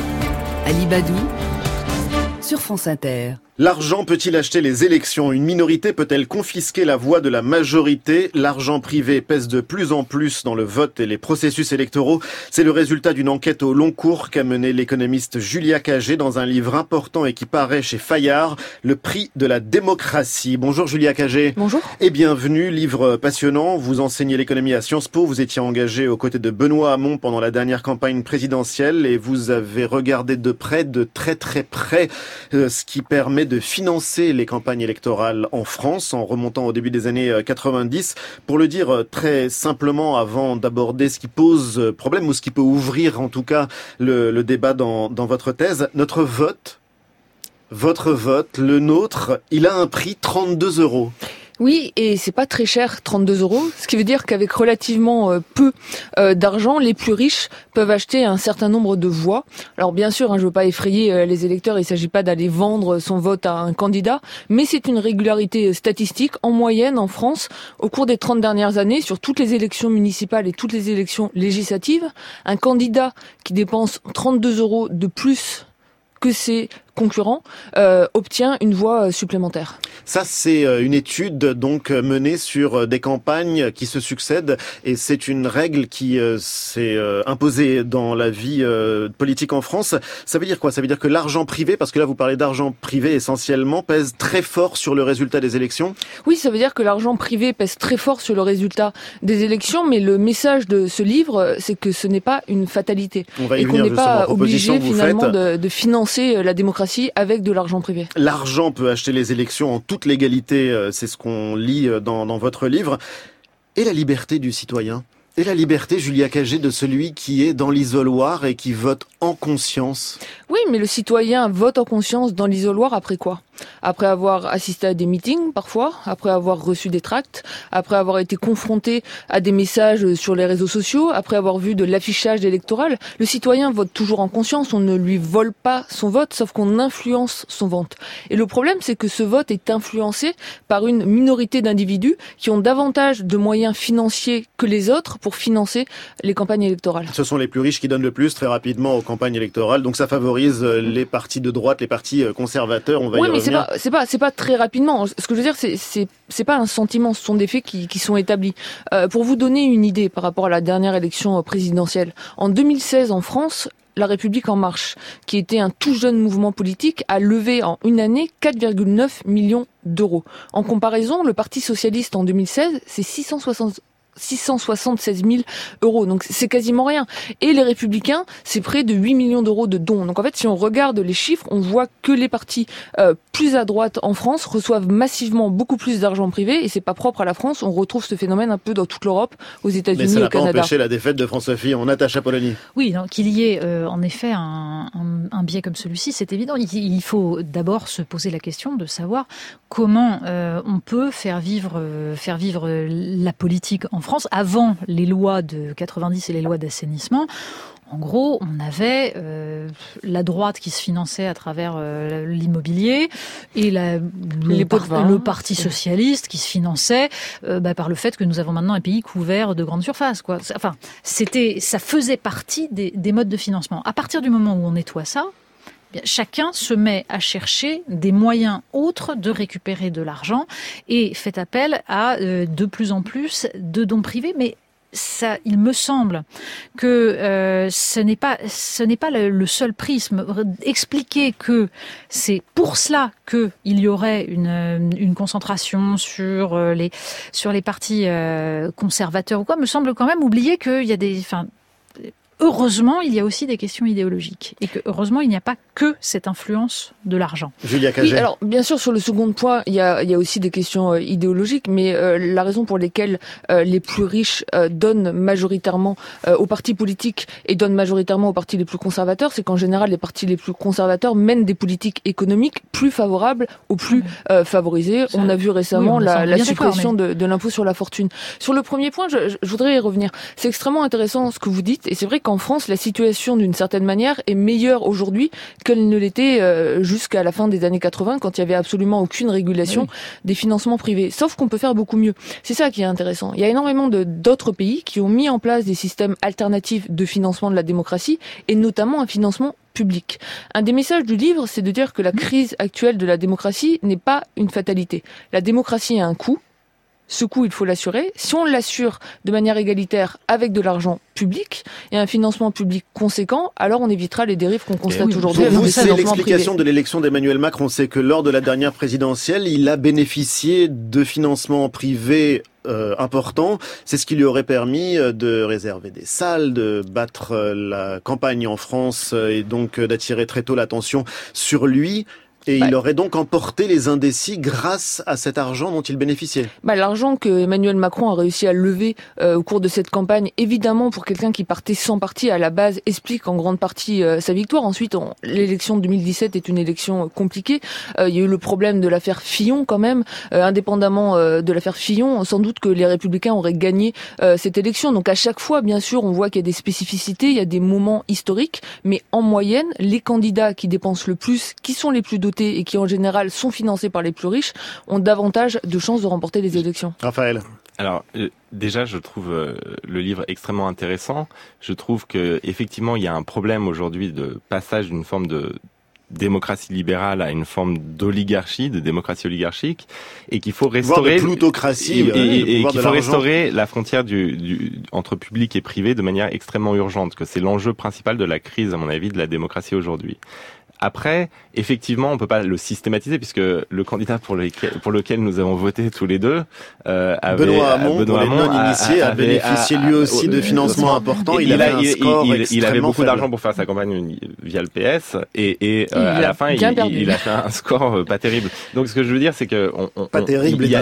Ali Badou, sur France Inter. L'argent peut-il acheter les élections ? Une minorité peut-elle confisquer la voix de la majorité ? L'argent privé pèse de plus en plus dans le vote et les processus électoraux. C'est le résultat d'une enquête au long cours qu'a menée l'économiste Julia Cagé dans un livre important et qui paraît chez Fayard, Le prix de la démocratie. Bonjour Julia Cagé. Bonjour. Et bienvenue, livre passionnant. Vous enseignez l'économie à Sciences Po, vous étiez engagé aux côtés de Benoît Hamon pendant la dernière campagne présidentielle et vous avez regardé de près, de très très près, euh, ce qui permet de financer les campagnes électorales en France en remontant au début des années quatre-vingt-dix. Pour le dire très simplement, avant d'aborder ce qui pose problème ou ce qui peut ouvrir en tout cas le, le débat dans, dans votre thèse, notre vote, votre vote, le nôtre, il a un prix trente-deux euros. Oui, et c'est pas très cher, trente-deux euros, ce qui veut dire qu'avec relativement euh, peu euh, d'argent, les plus riches peuvent acheter un certain nombre de voix. Alors bien sûr, hein, je veux pas effrayer euh, les électeurs, il s'agit pas d'aller vendre son vote à un candidat, mais c'est une régularité statistique. En moyenne, en France, au cours des trente dernières années, sur toutes les élections municipales et toutes les élections législatives, un candidat qui dépense trente-deux euros de plus que ses concurrent euh, obtient une voix supplémentaire. Ça, c'est une étude donc menée sur des campagnes qui se succèdent et c'est une règle qui euh, s'est euh, imposée dans la vie euh, politique en France. Ça veut dire quoi ? Ça veut dire que l'argent privé, parce que là vous parlez d'argent privé essentiellement, pèse très fort sur le résultat des élections ? Oui, ça veut dire que l'argent privé pèse très fort sur le résultat des élections, mais le message de ce livre, c'est que ce n'est pas une fatalité. On va y et venir, qu'on n'est pas obligé finalement de, de financer la démocratie avec de l'argent privé. L'argent peut acheter les élections en toute légalité, c'est ce qu'on lit dans, dans votre livre. Et la liberté du citoyen ? Et la liberté, Julia Cagé, de celui qui est dans l'isoloir et qui vote en conscience? Oui, mais le citoyen vote en conscience dans l'isoloir après quoi? Après avoir assisté à des meetings, parfois, après avoir reçu des tracts, après avoir été confronté à des messages sur les réseaux sociaux, après avoir vu de l'affichage électoral. Le citoyen vote toujours en conscience, on ne lui vole pas son vote, sauf qu'on influence son vote. Et le problème, c'est que ce vote est influencé par une minorité d'individus qui ont davantage de moyens financiers que les autres pour financer les campagnes électorales. Ce sont les plus riches qui donnent le plus très rapidement aux campagnes électorales, donc ça favorise les partis de droite, les partis conservateurs, on va oui, y mais revenir. C'est pas, c'est pas, c'est pas très rapidement. Ce que je veux dire, c'est, c'est, c'est pas un sentiment, ce sont des faits qui, qui sont établis. Euh, pour vous donner une idée par rapport à la dernière élection présidentielle, en deux mille seize en France, La République En Marche, qui était un tout jeune mouvement politique, a levé en une année quatre virgule neuf millions d'euros. En comparaison, le Parti socialiste en deux mille seize, c'est six cent soixante six cent soixante-seize mille euros. Donc c'est quasiment rien. Et les Républicains, c'est près de huit millions d'euros de dons. Donc en fait, si on regarde les chiffres, on voit que les partis euh, plus à droite en France reçoivent massivement beaucoup plus d'argent privé. Et c'est pas propre à la France. On retrouve ce phénomène un peu dans toute l'Europe, aux États-Unis, au Canada. Mais ça n'a pas empêché la défaite de François Fillon. Natacha Polony. Oui, donc qu'il y ait euh, en effet un, un, un biais comme celui-ci, c'est évident. Il, il faut d'abord se poser la question de savoir comment euh, on peut faire vivre, euh, faire vivre la politique en France avant les lois de quatre-vingt-dix et les lois d'assainissement. En gros, on avait euh, la droite qui se finançait à travers euh, l'immobilier et la, le, par, le Parti socialiste qui se finançait euh, bah, par le fait que nous avons maintenant un pays couvert de grandes surfaces, quoi. Enfin, c'était, ça faisait partie des, des modes de financement. À partir du moment où on nettoie ça, chacun se met à chercher des moyens autres de récupérer de l'argent et fait appel à euh, de plus en plus de dons privés. Mais ça, il me semble que euh, ce n'est pas, ce n'est pas le, le seul prisme. Expliquer que c'est pour cela qu'il y aurait une, une concentration sur les, sur les partis euh, conservateurs ou quoi, me semble quand même oublier qu'il y a des... Enfin, heureusement, il y a aussi des questions idéologiques. Et que, heureusement, il n'y a pas que cette influence de l'argent. Julia Cagé. Oui, alors, bien sûr, sur le second point, il y a, il y a aussi des questions euh, idéologiques, mais euh, la raison pour laquelle euh, les plus riches euh, donnent majoritairement euh, aux partis politiques et donnent majoritairement aux partis les plus conservateurs, c'est qu'en général, les partis les plus conservateurs mènent des politiques économiques plus favorables aux plus euh, favorisés. Ça, on a vu récemment oui, la, la suppression mais... de, de l'impôt sur la fortune. Sur le premier point, je, je voudrais y revenir. C'est extrêmement intéressant ce que vous dites, et c'est vrai qu'en France, la situation, d'une certaine manière, est meilleure aujourd'hui qu'elle ne l'était euh, jusqu'à la fin des années quatre-vingts, quand il y avait absolument aucune régulation oui. des financements privés. Sauf qu'on peut faire beaucoup mieux. C'est ça qui est intéressant. Il y a énormément de, d'autres pays qui ont mis en place des systèmes alternatifs de financement de la démocratie, et notamment un financement public. Un des messages du livre, c'est de dire que la crise actuelle de la démocratie n'est pas une fatalité. La démocratie a un coût. Ce coût, il faut l'assurer. Si on l'assure de manière égalitaire avec de l'argent public et un financement public conséquent, alors on évitera les dérives qu'on constate oui, aujourd'hui. Pour vous, c'est l'explication privé. de l'élection d'Emmanuel Macron. C'est que lors de la dernière présidentielle, il a bénéficié de financements privés euh, importants. C'est ce qui lui aurait permis de réserver des salles, de battre la campagne en France et donc d'attirer très tôt l'attention sur lui. Et bah, il aurait donc emporté les indécis grâce à cet argent dont il bénéficiait. Bah, l'argent que Emmanuel Macron a réussi à lever euh, au cours de cette campagne, évidemment pour quelqu'un qui partait sans parti à la base, explique en grande partie euh, sa victoire. Ensuite, on, l'élection de deux mille dix-sept est une élection compliquée. Euh, il y a eu le problème de l'affaire Fillon quand même. Euh, indépendamment euh, de l'affaire Fillon, sans doute que les Républicains auraient gagné euh, cette élection. Donc à chaque fois, bien sûr, on voit qu'il y a des spécificités, il y a des moments historiques, mais en moyenne, les candidats qui dépensent le plus, qui sont les plus dotés et qui en général sont financés par les plus riches, ont davantage de chances de remporter les élections. Raphaël. Alors euh, déjà, je trouve euh, le livre extrêmement intéressant. Je trouve que effectivement, il y a un problème aujourd'hui de passage d'une forme de démocratie libérale à une forme d'oligarchie, de démocratie oligarchique, et qu'il faut restaurer voire de plutocratie, et, et, et, et qu'il faut l'argent. restaurer la frontière du, du, entre public et privé de manière extrêmement urgente. Que c'est l'enjeu principal de la crise, à mon avis, de la démocratie aujourd'hui. après, effectivement, on peut pas le systématiser puisque le candidat pour lequel, pour lequel nous avons voté tous les deux, euh, avait, Benoît Hamon, Benoît pour les Hamon non-initiés, a, a, a bénéficié lui aussi a, de financements a, importants. Il, il, avait a, un il, score il, il, il avait beaucoup faible. d'argent pour faire sa campagne via le P S et, et euh, à la fin, il, il, il a fait un score euh, pas terrible. Donc, ce que je veux dire, c'est que on, on, pas on, terrible. Il y a,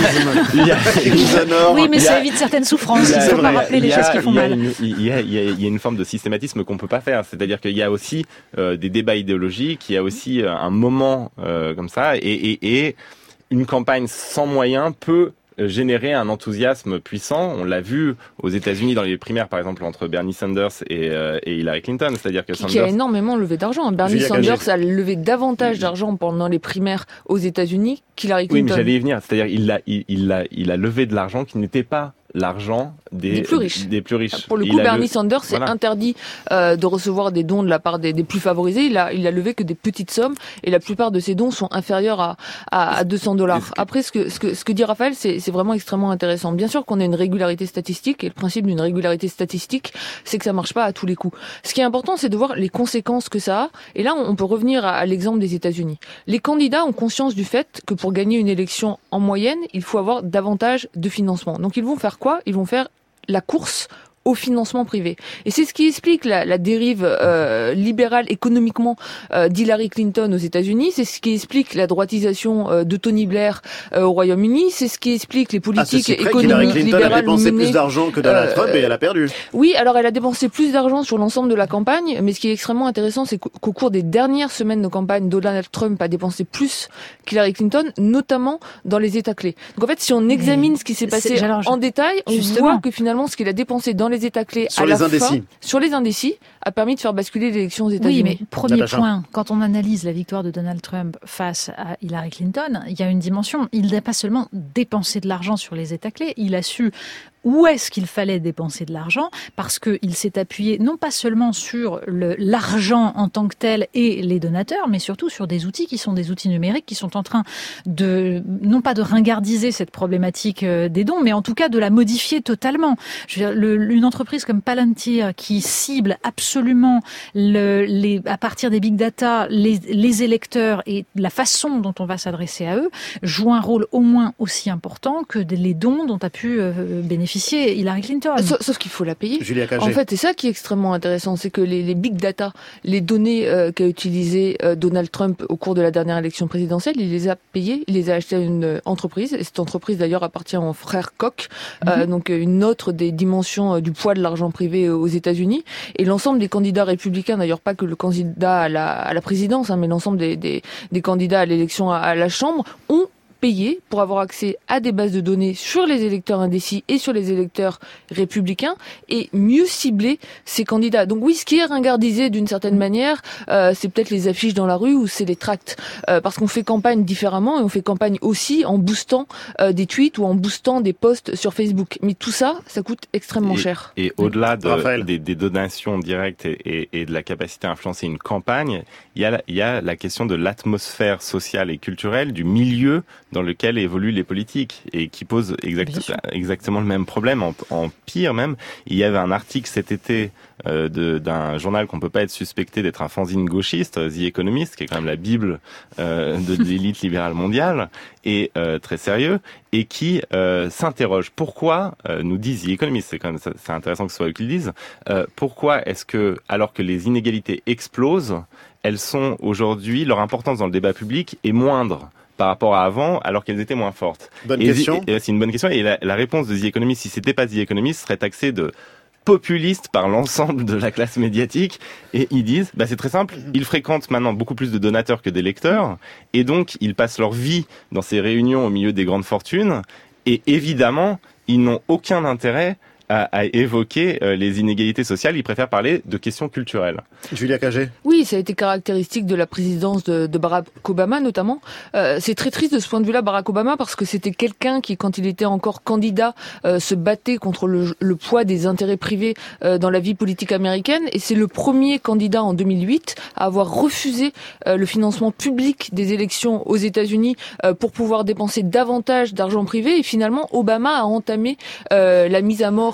il y a, oui, mais ça évite certaines souffrances. Il faut pas rappeler les choses qui font mal. Il y a, il y a, il y a une forme de systématisme qu'on peut pas faire. C'est-à-dire qu'il y a aussi euh, des débats idéologiques, il y a aussi euh, un moment euh, comme ça, et, et, et une campagne sans moyens peut générer un enthousiasme puissant. On l'a vu aux États-Unis dans les primaires, par exemple, entre Bernie Sanders et, euh, et Hillary Clinton. C'est-à-dire que qui, Sanders... qui a énormément levé d'argent. Bernie Julia Sanders Cagé. a levé davantage d'argent pendant les primaires aux États-Unis qu'Hillary Clinton. Oui, mais j'allais y venir. C'est-à-dire il a, il, il a, il a levé de l'argent qui n'était pas l'argent des, des plus riches. Des plus riches. Pour le coup, il Bernie le... Sanders s'est voilà. interdit euh, de recevoir des dons de la part des, des plus favorisés. Il a, il a levé que des petites sommes et la plupart de ces dons sont inférieurs à, à, à deux cents dollars. Après, ce que, ce que, ce que dit Raphaël, c'est, c'est vraiment extrêmement intéressant. Bien sûr qu'on a une régularité statistique et le principe d'une régularité statistique, c'est que ça marche pas à tous les coups. Ce qui est important, c'est de voir les conséquences que ça a. Et là, on peut revenir à, à l'exemple des États-Unis. Les candidats ont conscience du fait que pour gagner une élection en moyenne, il faut avoir davantage de financement. Donc, ils vont faire quoi ? Ils vont faire la course au financement privé. Et c'est ce qui explique la, la dérive euh, libérale économiquement euh, d'Hillary Clinton aux États-Unis. C'est ce qui explique la droitisation euh, de Tony Blair euh, au Royaume-Uni. C'est ce qui explique les politiques ah, économiques libérales. Hillary Clinton libérales a dépensé menées, plus d'argent que Donald euh, Trump et elle a perdu. Oui, alors elle a dépensé plus d'argent sur l'ensemble de la campagne, mais ce qui est extrêmement intéressant, c'est qu'au cours des dernières semaines de campagne, Donald Trump a dépensé plus qu'Hillary Clinton, notamment dans les États clés. Donc en fait, si on examine mais ce qui s'est passé en détail, on justement. voit que finalement, ce qu'il a dépensé dans les États clés sur à les la indécis. Fin, sur les indécis, a permis de faire basculer l'élection aux États-Unis. Oui, mais premier Natacha. point, quand on analyse la victoire de Donald Trump face à Hillary Clinton, il y a une dimension. Il n'a pas seulement dépensé de l'argent sur les États clés, il a su où est-ce qu'il fallait dépenser de l'argent, parce qu'il s'est appuyé non pas seulement sur le, l'argent en tant que tel et les donateurs, mais surtout sur des outils qui sont des outils numériques qui sont en train de, non pas de ringardiser cette problématique des dons, mais en tout cas de la modifier totalement. Je veux dire, le, une entreprise comme Palantir qui cible absolument le, les, à partir des big data les, les électeurs et la façon dont on va s'adresser à eux joue un rôle au moins aussi important que les dons dont a pu euh, bénéficier Hillary Clinton. Sauf, sauf qu'il faut la payer. Julia Cagé. En fait, c'est ça qui est extrêmement intéressant, c'est que les, les big data, les données euh, qu'a utilisées euh, Donald Trump au cours de la dernière élection présidentielle, il les a payées, il les a achetées à une euh, entreprise, et cette entreprise d'ailleurs appartient aux frères Koch, mm-hmm. euh, donc une autre des dimensions euh, du poids de l'argent privé euh, aux États-Unis, et l'ensemble des candidats républicains, d'ailleurs pas que le candidat à la, à la présidence, hein, mais l'ensemble des, des, des candidats à l'élection à, à la Chambre, ont payer pour avoir accès à des bases de données sur les électeurs indécis et sur les électeurs républicains et mieux cibler ces candidats. Donc oui, ce qui est ringardisé d'une certaine manière, euh, c'est peut-être les affiches dans la rue ou c'est les tracts. Euh, parce qu'on fait campagne différemment et on fait campagne aussi en boostant euh, des tweets ou en boostant des posts sur Facebook. Mais tout ça, ça coûte extrêmement et, cher. Et au-delà de, des, des donations directes et, et, et de la capacité à influencer une campagne, il y a, il y a la question de l'atmosphère sociale et culturelle, du milieu dans lequel évoluent les politiques et qui pose exact, exactement le même problème, en, en pire même. Il y avait un article cet été euh, de, d'un journal qu'on peut pas être suspecté d'être un fanzine gauchiste, The Economist, qui est quand même la bible euh, de l'élite libérale mondiale, et euh, très sérieux, et qui euh, s'interroge. Pourquoi, euh, nous dit The Economist, c'est quand même c'est intéressant que ce soit eux qui le disent, euh, pourquoi est-ce que, alors que les inégalités explosent, elles sont aujourd'hui, leur importance dans le débat public est moindre par rapport à avant, alors qu'elles étaient moins fortes. Bonne et question. Et, et c'est une bonne question. Et la, la réponse de The Economist, si c'était pas The Economist, serait taxée de populiste par l'ensemble de la classe médiatique. Et ils disent, bah c'est très simple, ils fréquentent maintenant beaucoup plus de donateurs que d'électeurs, et donc ils passent leur vie dans ces réunions au milieu des grandes fortunes, et évidemment, ils n'ont aucun intérêt à, à évoquer euh, les inégalités sociales, ils préfèrent parler de questions culturelles. Julia Cagé. Oui, ça a été caractéristique de la présidence de, de Barack Obama notamment. Euh, c'est très triste de ce point de vue-là, Barack Obama, parce que c'était quelqu'un qui, quand il était encore candidat, euh, se battait contre le, le poids des intérêts privés euh, dans la vie politique américaine, et c'est le premier candidat en deux mille huit à avoir refusé euh, le financement public des élections aux États-Unis euh, pour pouvoir dépenser davantage d'argent privé, et finalement Obama a entamé euh, la mise à mort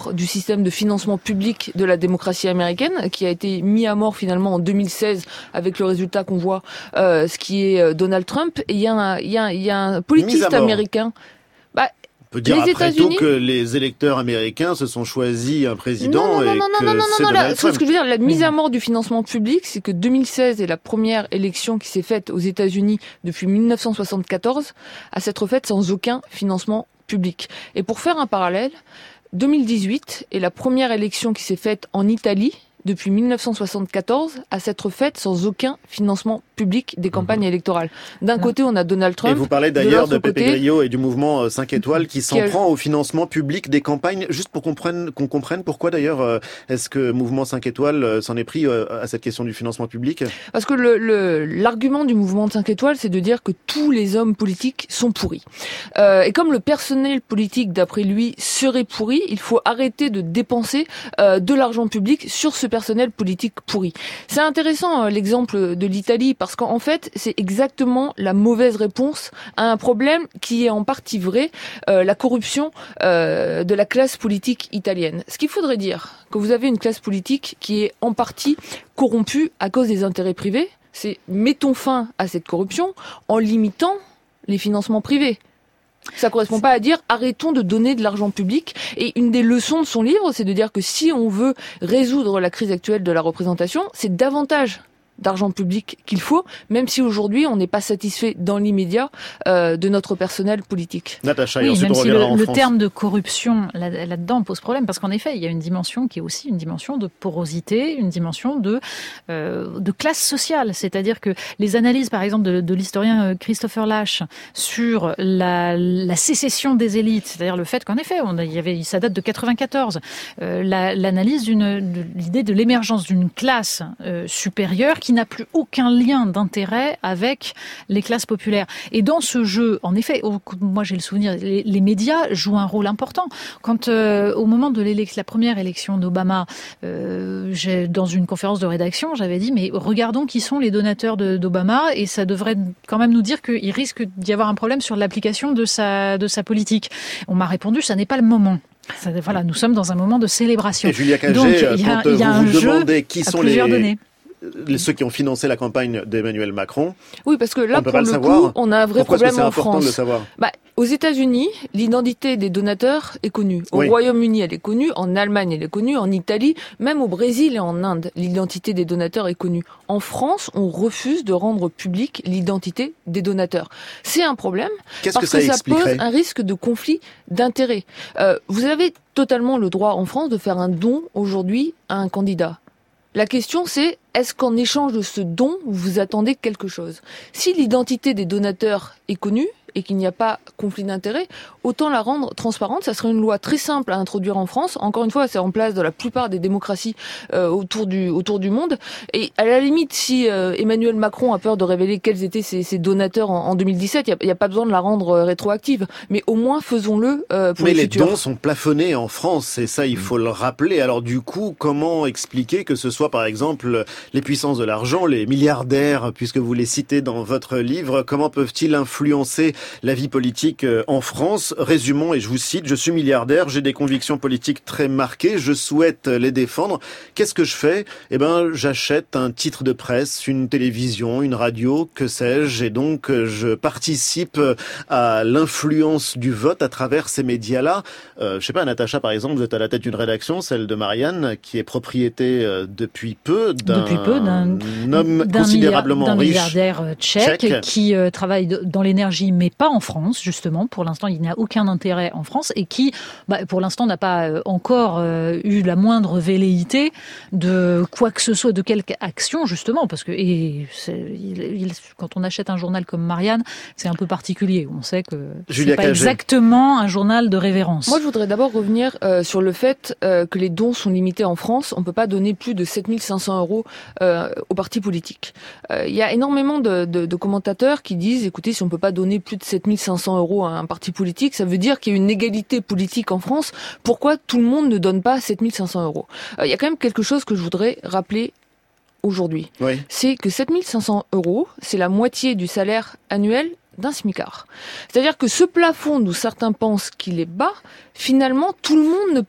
mort du système de financement public de la démocratie américaine, qui a été mis à mort finalement en deux mille seize avec le résultat qu'on voit, euh, ce qui est Donald Trump. Et il y a un, il y a, il y a un politiste américain. Bah, On peut dire les après États-Unis... tout que les électeurs américains se sont choisis un président non, non, et non, que non, non, c'est non, non, Donald là, Trump. ce que je veux dire, la mise à mort du financement public, c'est que deux mille seize est la première élection qui s'est faite aux États-Unis depuis mille neuf cent soixante-quatorze à s'être faite sans aucun financement public. Et pour faire un parallèle, deux mille dix-huit est la première élection qui s'est faite en Italie depuis mille neuf cent soixante-quatorze à s'être faite sans aucun financement public des campagnes mmh. électorales. D'un côté, on a Donald Trump. Et vous parlez d'ailleurs de, de Pepe côté, Grillo et du mouvement cinq étoiles qui s'en qui a... prend au financement public des campagnes. Juste pour qu'on comprenne, qu'on comprenne pourquoi d'ailleurs est-ce que mouvement cinq étoiles s'en est pris à cette question du financement public? Parce que le, le, l'argument du mouvement cinq étoiles, c'est de dire que tous les hommes politiques sont pourris. Euh, et comme le personnel politique, d'après lui, serait pourri, il faut arrêter de dépenser euh, de l'argent public sur ce personnel politique pourri. C'est intéressant euh, l'exemple de l'Italie parce qu'en fait, c'est exactement la mauvaise réponse à un problème qui est en partie vrai, euh, la corruption euh, de la classe politique italienne. Ce qu'il faudrait dire, que vous avez une classe politique qui est en partie corrompue à cause des intérêts privés, c'est mettons fin à cette corruption en limitant les financements privés. Ça correspond pas à dire arrêtons de donner de l'argent public. Et une des leçons de son livre, c'est de dire que si on veut résoudre la crise actuelle de la représentation, c'est davantage d'argent public qu'il faut, même si aujourd'hui on n'est pas satisfait dans l'immédiat euh, de notre personnel politique. Natacha, oui, et même on si le, en le France. terme de corruption là, là-dedans pose problème, parce qu'en effet, il y a une dimension qui est aussi une dimension de porosité, une dimension de, euh, de classe sociale. C'est-à-dire que les analyses, par exemple, de, de l'historien Christopher Lasch sur la, la sécession des élites, c'est-à-dire le fait qu'en effet, on a, il y avait, ça date de quatre-vingt-quatorze, euh, la, l'analyse d'une, de l'idée de l'émergence d'une classe euh, supérieure qui n'a plus aucun lien d'intérêt avec les classes populaires. Et dans ce jeu, en effet, moi j'ai le souvenir, les, les médias jouent un rôle important. Quand euh, au moment de la première élection d'Obama, euh, j'ai, dans une conférence de rédaction, j'avais dit mais regardons qui sont les donateurs de, d'Obama et ça devrait quand même nous dire qu'il risque d'y avoir un problème sur l'application de sa, de sa politique. On m'a répondu ça n'est pas le moment. Ça, voilà, nous sommes dans un moment de célébration. Et Julia Cagé, donc il y a, quand il y a vous un vous jeu demandez qui à sont plusieurs les... données. ceux qui ont financé la campagne d'Emmanuel Macron. Oui, parce que là, on peut pour pas le, le coup, savoir. on a un vrai Pourquoi problème est-ce que c'est en important France. de le savoir Bah, aux États-Unis, l'identité des donateurs est connue. Au Oui. Royaume-Uni, elle est connue. En Allemagne, elle est connue. En Italie, même au Brésil et en Inde, l'identité des donateurs est connue. En France, on refuse de rendre publique l'identité des donateurs. C'est un problème Qu'est-ce parce que ça que ça expliquerait pose un risque de conflit d'intérêts. Euh, vous avez totalement le droit en France de faire un don aujourd'hui à un candidat. La question c'est, est-ce qu'en échange de ce don, vous attendez quelque chose ? Si l'identité des donateurs est connue et qu'il n'y a pas conflit d'intérêts, autant la rendre transparente. Ça serait une loi très simple à introduire en France. Encore une fois, c'est en place dans la plupart des démocraties euh, autour du autour du monde. Et à la limite, si euh, Emmanuel Macron a peur de révéler quels étaient ses, ses donateurs en, en deux mille dix-sept, il n'y a, a pas besoin de la rendre euh, rétroactive. Mais au moins, faisons-le euh, pour Mais les les futurs. dons sont plafonnés en France, et ça, il faut le rappeler. Alors du coup, comment expliquer que ce soit, par exemple, les puissances de l'argent, les milliardaires, puisque vous les citez dans votre livre, comment peuvent-ils influencer la vie politique en France? Résumons, et je vous cite, je suis milliardaire, j'ai des convictions politiques très marquées, je souhaite les défendre. Qu'est-ce que je fais? Eh ben, j'achète un titre de presse, une télévision, une radio, que sais-je, et donc je participe à l'influence du vote à travers ces médias-là. Euh, je sais pas, Natacha, par exemple, vous êtes à la tête d'une rédaction, celle de Marianne, qui est propriété euh, depuis peu d'un, depuis peu, d'un homme d'un considérablement milliard, d'un riche, milliardaire tchèque, tchèque. qui euh, travaille dans l'énergie, mais pas en France, justement. Pour l'instant, il n'a aucun intérêt en France et qui, bah, pour l'instant, n'a pas euh, encore euh, eu la moindre velléité de quoi que ce soit, de quelque action, justement, parce que et c'est, il, il, quand on achète un journal comme Marianne, c'est un peu particulier. On sait que Julia c'est pas Cagé. exactement un journal de révérence. Moi, je voudrais d'abord revenir euh, sur le fait euh, que les dons sont limités en France. On ne peut pas donner plus de sept mille cinq cents euros euh, aux partis politiques. Il euh, y a énormément de, de, de commentateurs qui disent, écoutez, si on ne peut pas donner plus de sept mille cinq cents euros à un parti politique, ça veut dire qu'il y a une égalité politique en France. Pourquoi tout le monde ne donne pas sept mille cinq cents euros ? Il euh, y a quand même quelque chose que je voudrais rappeler aujourd'hui. Oui. C'est que sept mille cinq cents euros, c'est la moitié du salaire annuel d'un smicard. C'est-à-dire que ce plafond, d'où certains pensent qu'il est bas, finalement, tout le monde ne peut pas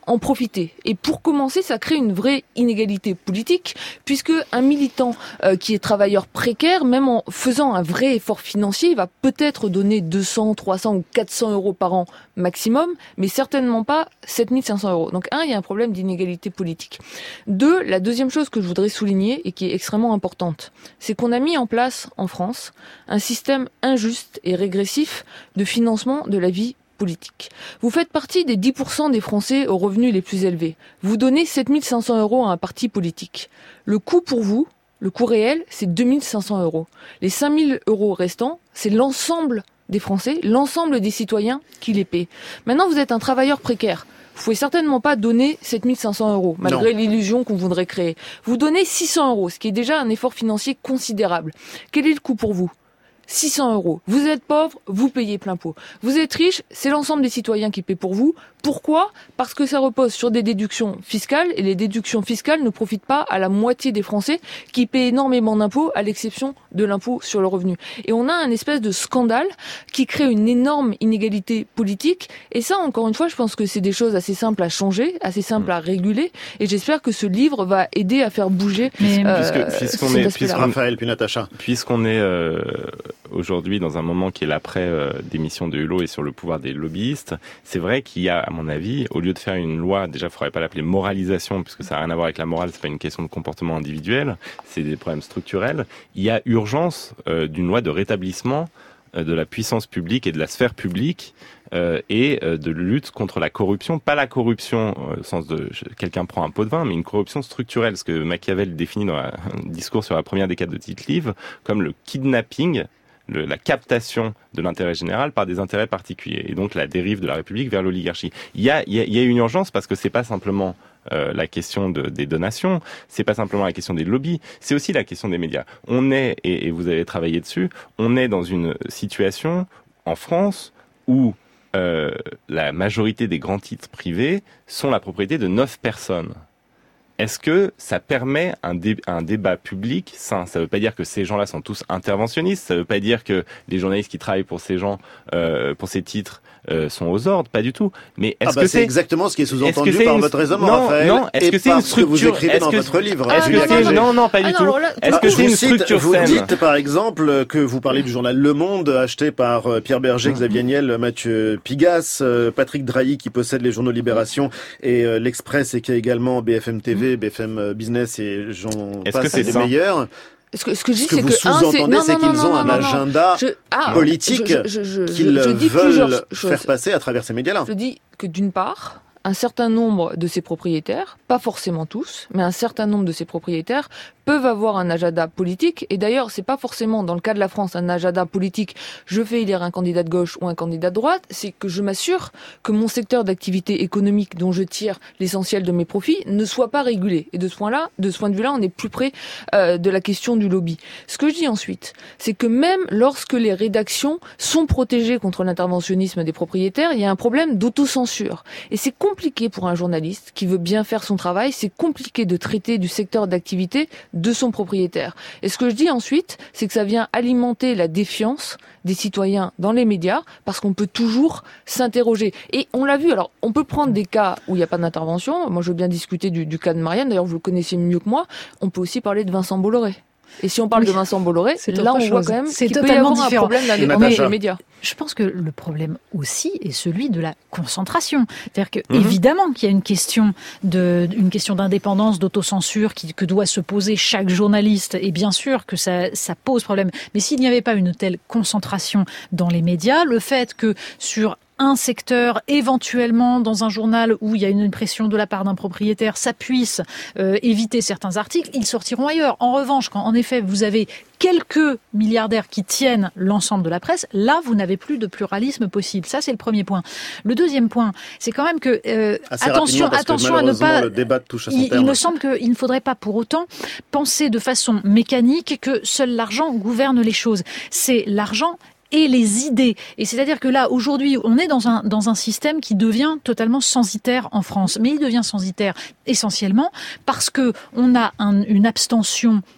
en profiter. Et pour commencer, ça crée une vraie inégalité politique, puisque un militant euh, qui est travailleur précaire, même en faisant un vrai effort financier, il va peut-être donner deux cents, trois cents ou quatre cents euros par an maximum, mais certainement pas sept mille cinq cents euros. Donc un, il y a un problème d'inégalité politique. Deux, la deuxième chose que je voudrais souligner et qui est extrêmement importante, c'est qu'on a mis en place en France un système injuste et régressif de financement de la vie politique. Vous faites partie des dix pour cent des Français aux revenus les plus élevés. Vous donnez sept mille cinq cents euros à un parti politique. Le coût pour vous, le coût réel, c'est deux mille cinq cents euros. Les cinq mille euros restants, c'est l'ensemble des Français, l'ensemble des citoyens qui les paient. Maintenant, vous êtes un travailleur précaire. Vous pouvez certainement pas donner sept mille cinq cents euros, malgré non. l'illusion qu'on voudrait créer. Vous donnez six cents euros, ce qui est déjà un effort financier considérable. Quel est le coût pour vous ? six cents euros. Vous êtes pauvre, vous payez plein pot. Vous êtes riche, c'est l'ensemble des citoyens qui paient pour vous. Pourquoi ? Parce que ça repose sur des déductions fiscales, et les déductions fiscales ne profitent pas à la moitié des Français qui paient énormément d'impôts, à l'exception de l'impôt sur le revenu. Et on a un espèce de scandale qui crée une énorme inégalité politique. Et ça, encore une fois, je pense que c'est des choses assez simples à changer, assez simples à réguler. Et j'espère que ce livre va aider à faire bouger. Mais euh, puisque, puisqu'on est, puisqu'on, Raphaël puis Natacha. Puisqu'on est euh, aujourd'hui dans un moment qui est l'après euh, démission de Hulot et sur le pouvoir des lobbyistes, c'est vrai qu'il y a, à mon avis, au lieu de faire une loi, déjà, il ne faudrait pas l'appeler moralisation, puisque ça n'a rien à voir avec la morale, c'est pas une question de comportement individuel, c'est des problèmes structurels. Il y a urgence euh, d'une loi de rétablissement euh, de la puissance publique et de la sphère publique euh, et euh, de lutte contre la corruption. Pas la corruption euh, au sens de je, quelqu'un prend un pot de vin, mais une corruption structurelle, ce que Machiavel définit dans un discours sur la première décade de Tite-Live comme le kidnapping, Le, la captation de l'intérêt général par des intérêts particuliers, et donc la dérive de la République vers l'oligarchie. Il y a, il y a, il y a une urgence parce que c'est pas simplement euh, la question de, des donations, c'est pas simplement la question des lobbies, c'est aussi la question des médias. On est, et, et vous avez travaillé dessus, on est dans une situation en France où euh, la majorité des grands titres privés sont la propriété de neuf personnes. Est-ce que ça permet un, dé- un débat public sain ? Ça ne veut pas dire que ces gens-là sont tous interventionnistes, ça ne veut pas dire que les journalistes qui travaillent pour ces gens, euh, pour ces titres, euh, sont aux ordres, pas du tout. Mais est-ce ah bah que c'est, c'est exactement ce qui est sous-entendu est-ce que par une... votre raisonnement, non, Raphaël, non, est-ce et que c'est une structure que vous écrivez est-ce dans que... votre livre. Est-ce que c'est... Non, non, pas du ah, tout. Non, là, est-ce que c'est une cite, structure vous saine ? Vous dites, par exemple, que vous parlez du journal Le Monde, acheté par Pierre Berger, mmh. Xavier Niel, Mathieu Pigasse, Patrick Drahi, qui possède les journaux Libération et euh, l'Express, et qui a également B F M T V, mmh. B F M Business, et j'en est-ce passe des meilleurs. Ce que, ce que je dis, ce que c'est vous que sous-entendez, un, c'est, c'est non, qu'ils non, ont non, un non, agenda je, ah, politique je, je, je, qu'ils je, je dis veulent faire passer à travers ces médias-là. Je dis que d'une part, un certain nombre de ces propriétaires, pas forcément tous, mais un certain nombre de ces propriétaires peuvent avoir un agenda politique. Et d'ailleurs, c'est pas forcément, dans le cas de la France, un agenda politique, je fais élire un candidat de gauche ou un candidat de droite, c'est que je m'assure que mon secteur d'activité économique dont je tire l'essentiel de mes profits ne soit pas régulé. Et de ce point-là, de ce point de vue-là, on est plus près euh, de la question du lobby. Ce que je dis ensuite, c'est que même lorsque les rédactions sont protégées contre l'interventionnisme des propriétaires, il y a un problème d'autocensure. Et c'est compliqué pour un journaliste qui veut bien faire son travail, c'est compliqué de traiter du secteur d'activité de son propriétaire. Et ce que je dis ensuite, c'est que ça vient alimenter la défiance des citoyens dans les médias, parce qu'on peut toujours s'interroger. Et on l'a vu, alors on peut prendre des cas où il n'y a pas d'intervention. Moi, je veux bien discuter du, du cas de Marianne, d'ailleurs vous le connaissez mieux que moi. On peut aussi parler de Vincent Bolloré. Et si on parle oui. de Vincent Bolloré, c'est là on chose. voit quand même c'est qu'il peut y avoir différent. un problème d'indépendance des médias. Je pense que le problème aussi est celui de la concentration. C'est-à-dire que mm-hmm. évidemment qu'il y a une question de, une question d'indépendance, d'autocensure qui, que doit se poser chaque journaliste. Et bien sûr que ça, ça pose problème. Mais s'il n'y avait pas une telle concentration dans les médias, le fait que sur un secteur, éventuellement dans un journal où il y a une pression de la part d'un propriétaire, ça puisse euh, éviter certains articles, ils sortiront ailleurs. En revanche, quand en effet vous avez quelques milliardaires qui tiennent l'ensemble de la presse, là vous n'avez plus de pluralisme possible. Ça c'est le premier point. Le deuxième point, c'est quand même que euh, attention, attention à ne pas. Le débat touche à son il, terme. il me semble qu'il ne faudrait pas pour autant penser de façon mécanique que seul l'argent gouverne les choses. C'est l'argent et les idées. Et c'est-à-dire que là, aujourd'hui, on est dans un, dans un système qui devient totalement censitaire en France. Mais il devient censitaire essentiellement parce que on a un, une abstention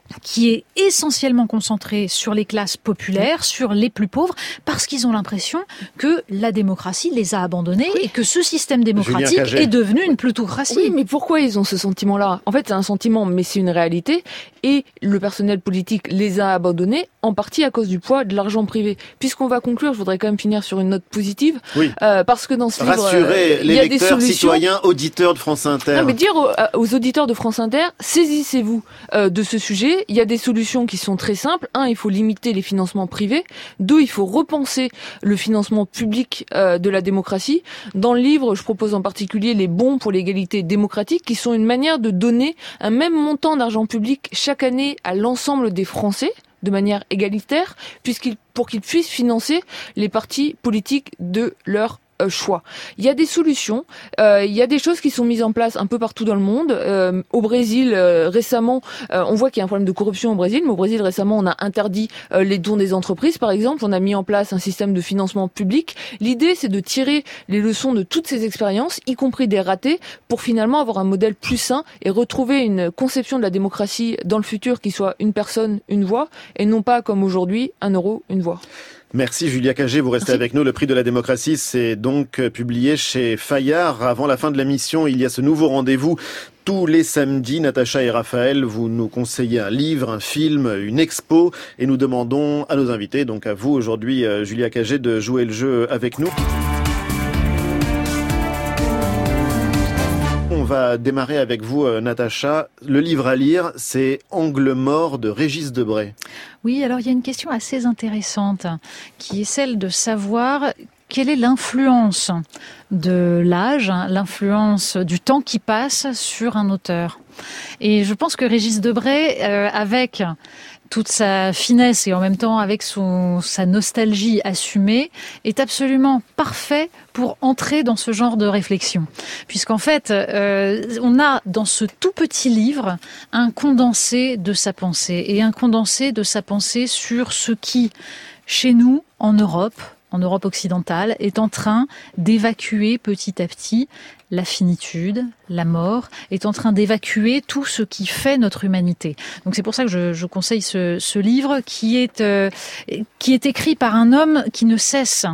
qui est essentiellement concentré sur les classes populaires, sur les plus pauvres, parce qu'ils ont l'impression que la démocratie les a abandonnés oui. et que ce système démocratique est devenu une plutocratie. Oui, mais pourquoi ils ont ce sentiment-là ? En fait, c'est un sentiment, mais c'est une réalité, et le personnel politique les a abandonnés, en partie à cause du poids de l'argent privé. Puisqu'on va conclure, je voudrais quand même finir sur une note positive, oui. euh, parce que dans ce livre, rassurer euh, les il y a lecteurs, des solutions. Citoyens, auditeurs de France Inter. Non, mais dire aux, aux auditeurs de France Inter, saisissez-vous euh, de ce sujet. Il y a des solutions qui sont très simples. Un, il faut limiter les financements privés. Deux, il faut repenser le financement public euh, de la démocratie. Dans le livre, je propose en particulier les bons pour l'égalité démocratique, qui sont une manière de donner un même montant d'argent public chaque année à l'ensemble des Français, de manière égalitaire, puisqu'ils, pour qu'ils puissent financer les partis politiques de leur Euh, choix. Il y a des solutions, euh, il y a des choses qui sont mises en place un peu partout dans le monde. Euh, au Brésil, euh, récemment, euh, on voit qu'il y a un problème de corruption au Brésil, mais au Brésil, récemment, on a interdit euh, les dons des entreprises, par exemple. On a mis en place un système de financement public. L'idée, c'est de tirer les leçons de toutes ces expériences, y compris des ratés, pour finalement avoir un modèle plus sain et retrouver une conception de la démocratie dans le futur qui soit une personne, une voix, et non pas, comme aujourd'hui, un euro, une voix. Merci Julia Cagé, vous restez Merci. avec nous. Le prix de la démocratie, c'est donc publié chez Fayard. Avant la fin de la mission, il y a ce nouveau rendez-vous tous les samedis. Natacha et Raphaël, vous nous conseillez un livre, un film, une expo, et nous demandons à nos invités, donc à vous aujourd'hui, Julia Cagé, de jouer le jeu avec nous. On va démarrer avec vous, Natacha. Le livre à lire, c'est Angle mort de Régis Debray. Oui, alors il y a une question assez intéressante qui est celle de savoir quelle est l'influence de l'âge, l'influence du temps qui passe sur un auteur. Et je pense que Régis Debray, euh, avec toute sa finesse et en même temps avec son, sa nostalgie assumée, est absolument parfait pour entrer dans ce genre de réflexion. Puisqu'en fait, euh, on a dans ce tout petit livre un condensé de sa pensée, et un condensé de sa pensée sur ce qui, chez nous, en Europe, en Europe occidentale, est en train d'évacuer petit à petit la finitude, la mort, est en train d'évacuer tout ce qui fait notre humanité. Donc c'est pour ça que je, je conseille ce, ce livre qui est, euh, qui est écrit par un homme qui ne cesse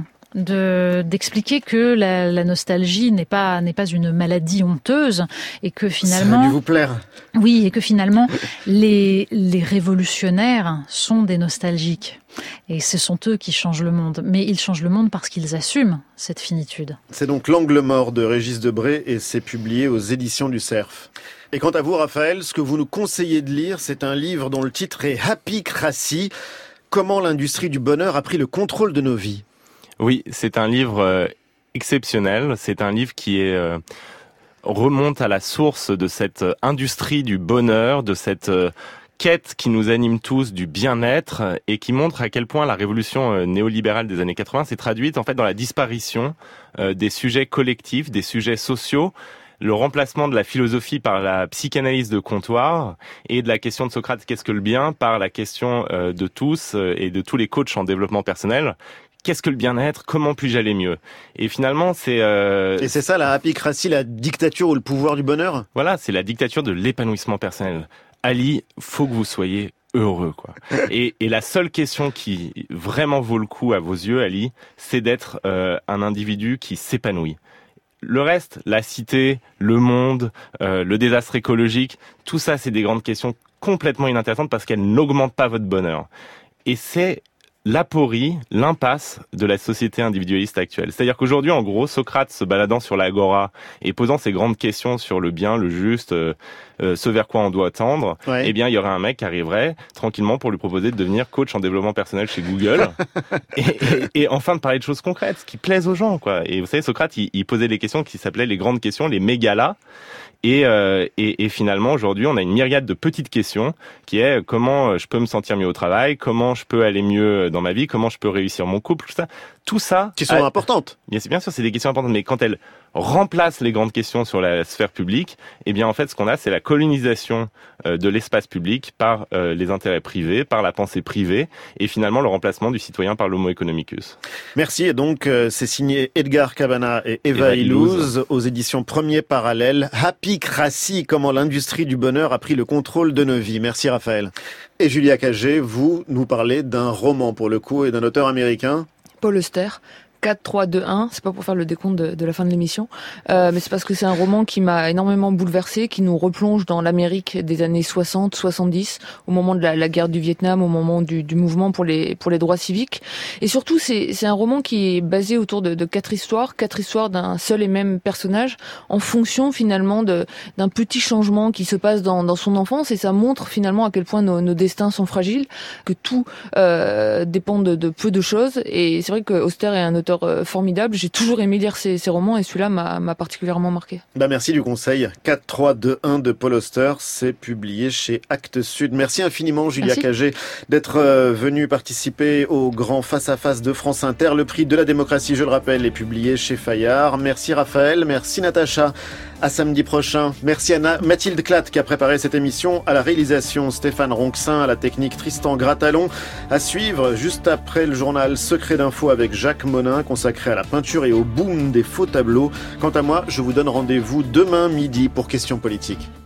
de d'expliquer que la, la nostalgie n'est pas n'est pas une maladie honteuse, et que finalement ça a dû vous plaire. Oui, et que finalement les les révolutionnaires sont des nostalgiques. Et ce sont eux qui changent le monde. Mais ils changent le monde parce qu'ils assument cette finitude. C'est donc L'Angle mort de Régis Debray, et c'est publié aux éditions du Cerf. Et quant à vous, Raphaël, ce que vous nous conseillez de lire, c'est un livre dont le titre est Happycratie. Comment l'industrie du bonheur a pris le contrôle de nos vies. Oui, c'est un livre euh, exceptionnel. C'est un livre qui est euh, remonte à la source de cette euh, industrie du bonheur, de cette euh, quête qui nous anime tous du bien-être, et qui montre à quel point la révolution euh, néolibérale des années quatre-vingts s'est traduite en fait dans la disparition euh, des sujets collectifs, des sujets sociaux, le remplacement de la philosophie par la psychanalyse de comptoir, et de la question de Socrate, qu'est-ce que le bien, par la question euh, de tous euh, et de tous les coachs en développement personnel. Qu'est-ce que le bien-être ? Comment puis-je aller mieux ? Et finalement, c'est... Euh... Et c'est ça, la happycratie, la dictature ou le pouvoir du bonheur ? Voilà, c'est la dictature de l'épanouissement personnel. Ali, faut que vous soyez heureux, quoi. Et, et la seule question qui vraiment vaut le coup à vos yeux, Ali, c'est d'être euh, un individu qui s'épanouit. Le reste, la cité, le monde, euh, le désastre écologique, tout ça, c'est des grandes questions complètement inintéressantes parce qu'elles n'augmentent pas votre bonheur. Et c'est l'aporie, l'impasse de la société individualiste actuelle. C'est-à-dire qu'aujourd'hui, en gros, Socrate se baladant sur l'agora et posant ses grandes questions sur le bien, le juste, euh, euh, ce vers quoi on doit tendre, ouais. Eh bien, il y aurait un mec qui arriverait tranquillement pour lui proposer de devenir coach en développement personnel chez Google et, et, et enfin de parler de choses concrètes, ce qui plaise aux gens, quoi. Et vous savez, Socrate, il, il posait des questions qui s'appelaient les grandes questions, les mégalas. Et, euh, et, et finalement, aujourd'hui, on a une myriade de petites questions qui est comment je peux me sentir mieux au travail, comment je peux aller mieux dans ma vie, comment je peux réussir mon couple, tout ça. Tout ça. Qui sont a... importantes. Bien, bien sûr, c'est des questions importantes, mais quand elles remplacent les grandes questions sur la sphère publique, eh bien, en fait, ce qu'on a, c'est la colonisation euh, de l'espace public par euh, les intérêts privés, par la pensée privée, et finalement le remplacement du citoyen par l'homo economicus. Merci. Et donc, euh, c'est signé Edgar Cabana et Eva, Eva Illouz aux éditions Premier Parallèle. Happycratie, comment l'industrie du bonheur a pris le contrôle de nos vies. Merci Raphaël. Et Julia Cagé, vous nous parlez d'un roman pour le coup et d'un auteur américain. Paul Auster. quatre, trois, deux, un, c'est pas pour faire le décompte de, de la fin de l'émission, euh, mais c'est parce que c'est un roman qui m'a énormément bouleversé, qui nous replonge dans l'Amérique des années soixante, soixante-dix, au moment de la, la guerre du Vietnam, au moment du, du mouvement pour les pour les droits civiques. Et surtout, c'est c'est un roman qui est basé autour de, de quatre histoires, quatre histoires d'un seul et même personnage, en fonction finalement de d'un petit changement qui se passe dans dans son enfance, et ça montre finalement à quel point nos, nos destins sont fragiles, que tout euh, dépend de, de peu de choses. Et c'est vrai que Auster est un auteur formidable. J'ai toujours aimé lire ses, ses romans et celui-là m'a, m'a particulièrement marqué. Bah merci du conseil. quatre, trois, deux, un de Paul Auster, c'est publié chez Actes Sud. Merci infiniment Julia Cagé d'être euh, venue participer au grand face-à-face de France Inter. Le prix de la démocratie, je le rappelle, est publié chez Fayard. Merci Raphaël, merci Natacha. À samedi prochain. Merci à Mathilde Clatte qui a préparé cette émission, à la réalisation Stéphane Ronxin, à la technique Tristan Gratalon. À suivre juste après le journal Secret d'info avec Jacques Monin, consacré à la peinture et au boom des faux tableaux. Quant à moi, je vous donne rendez-vous demain midi pour Questions politiques.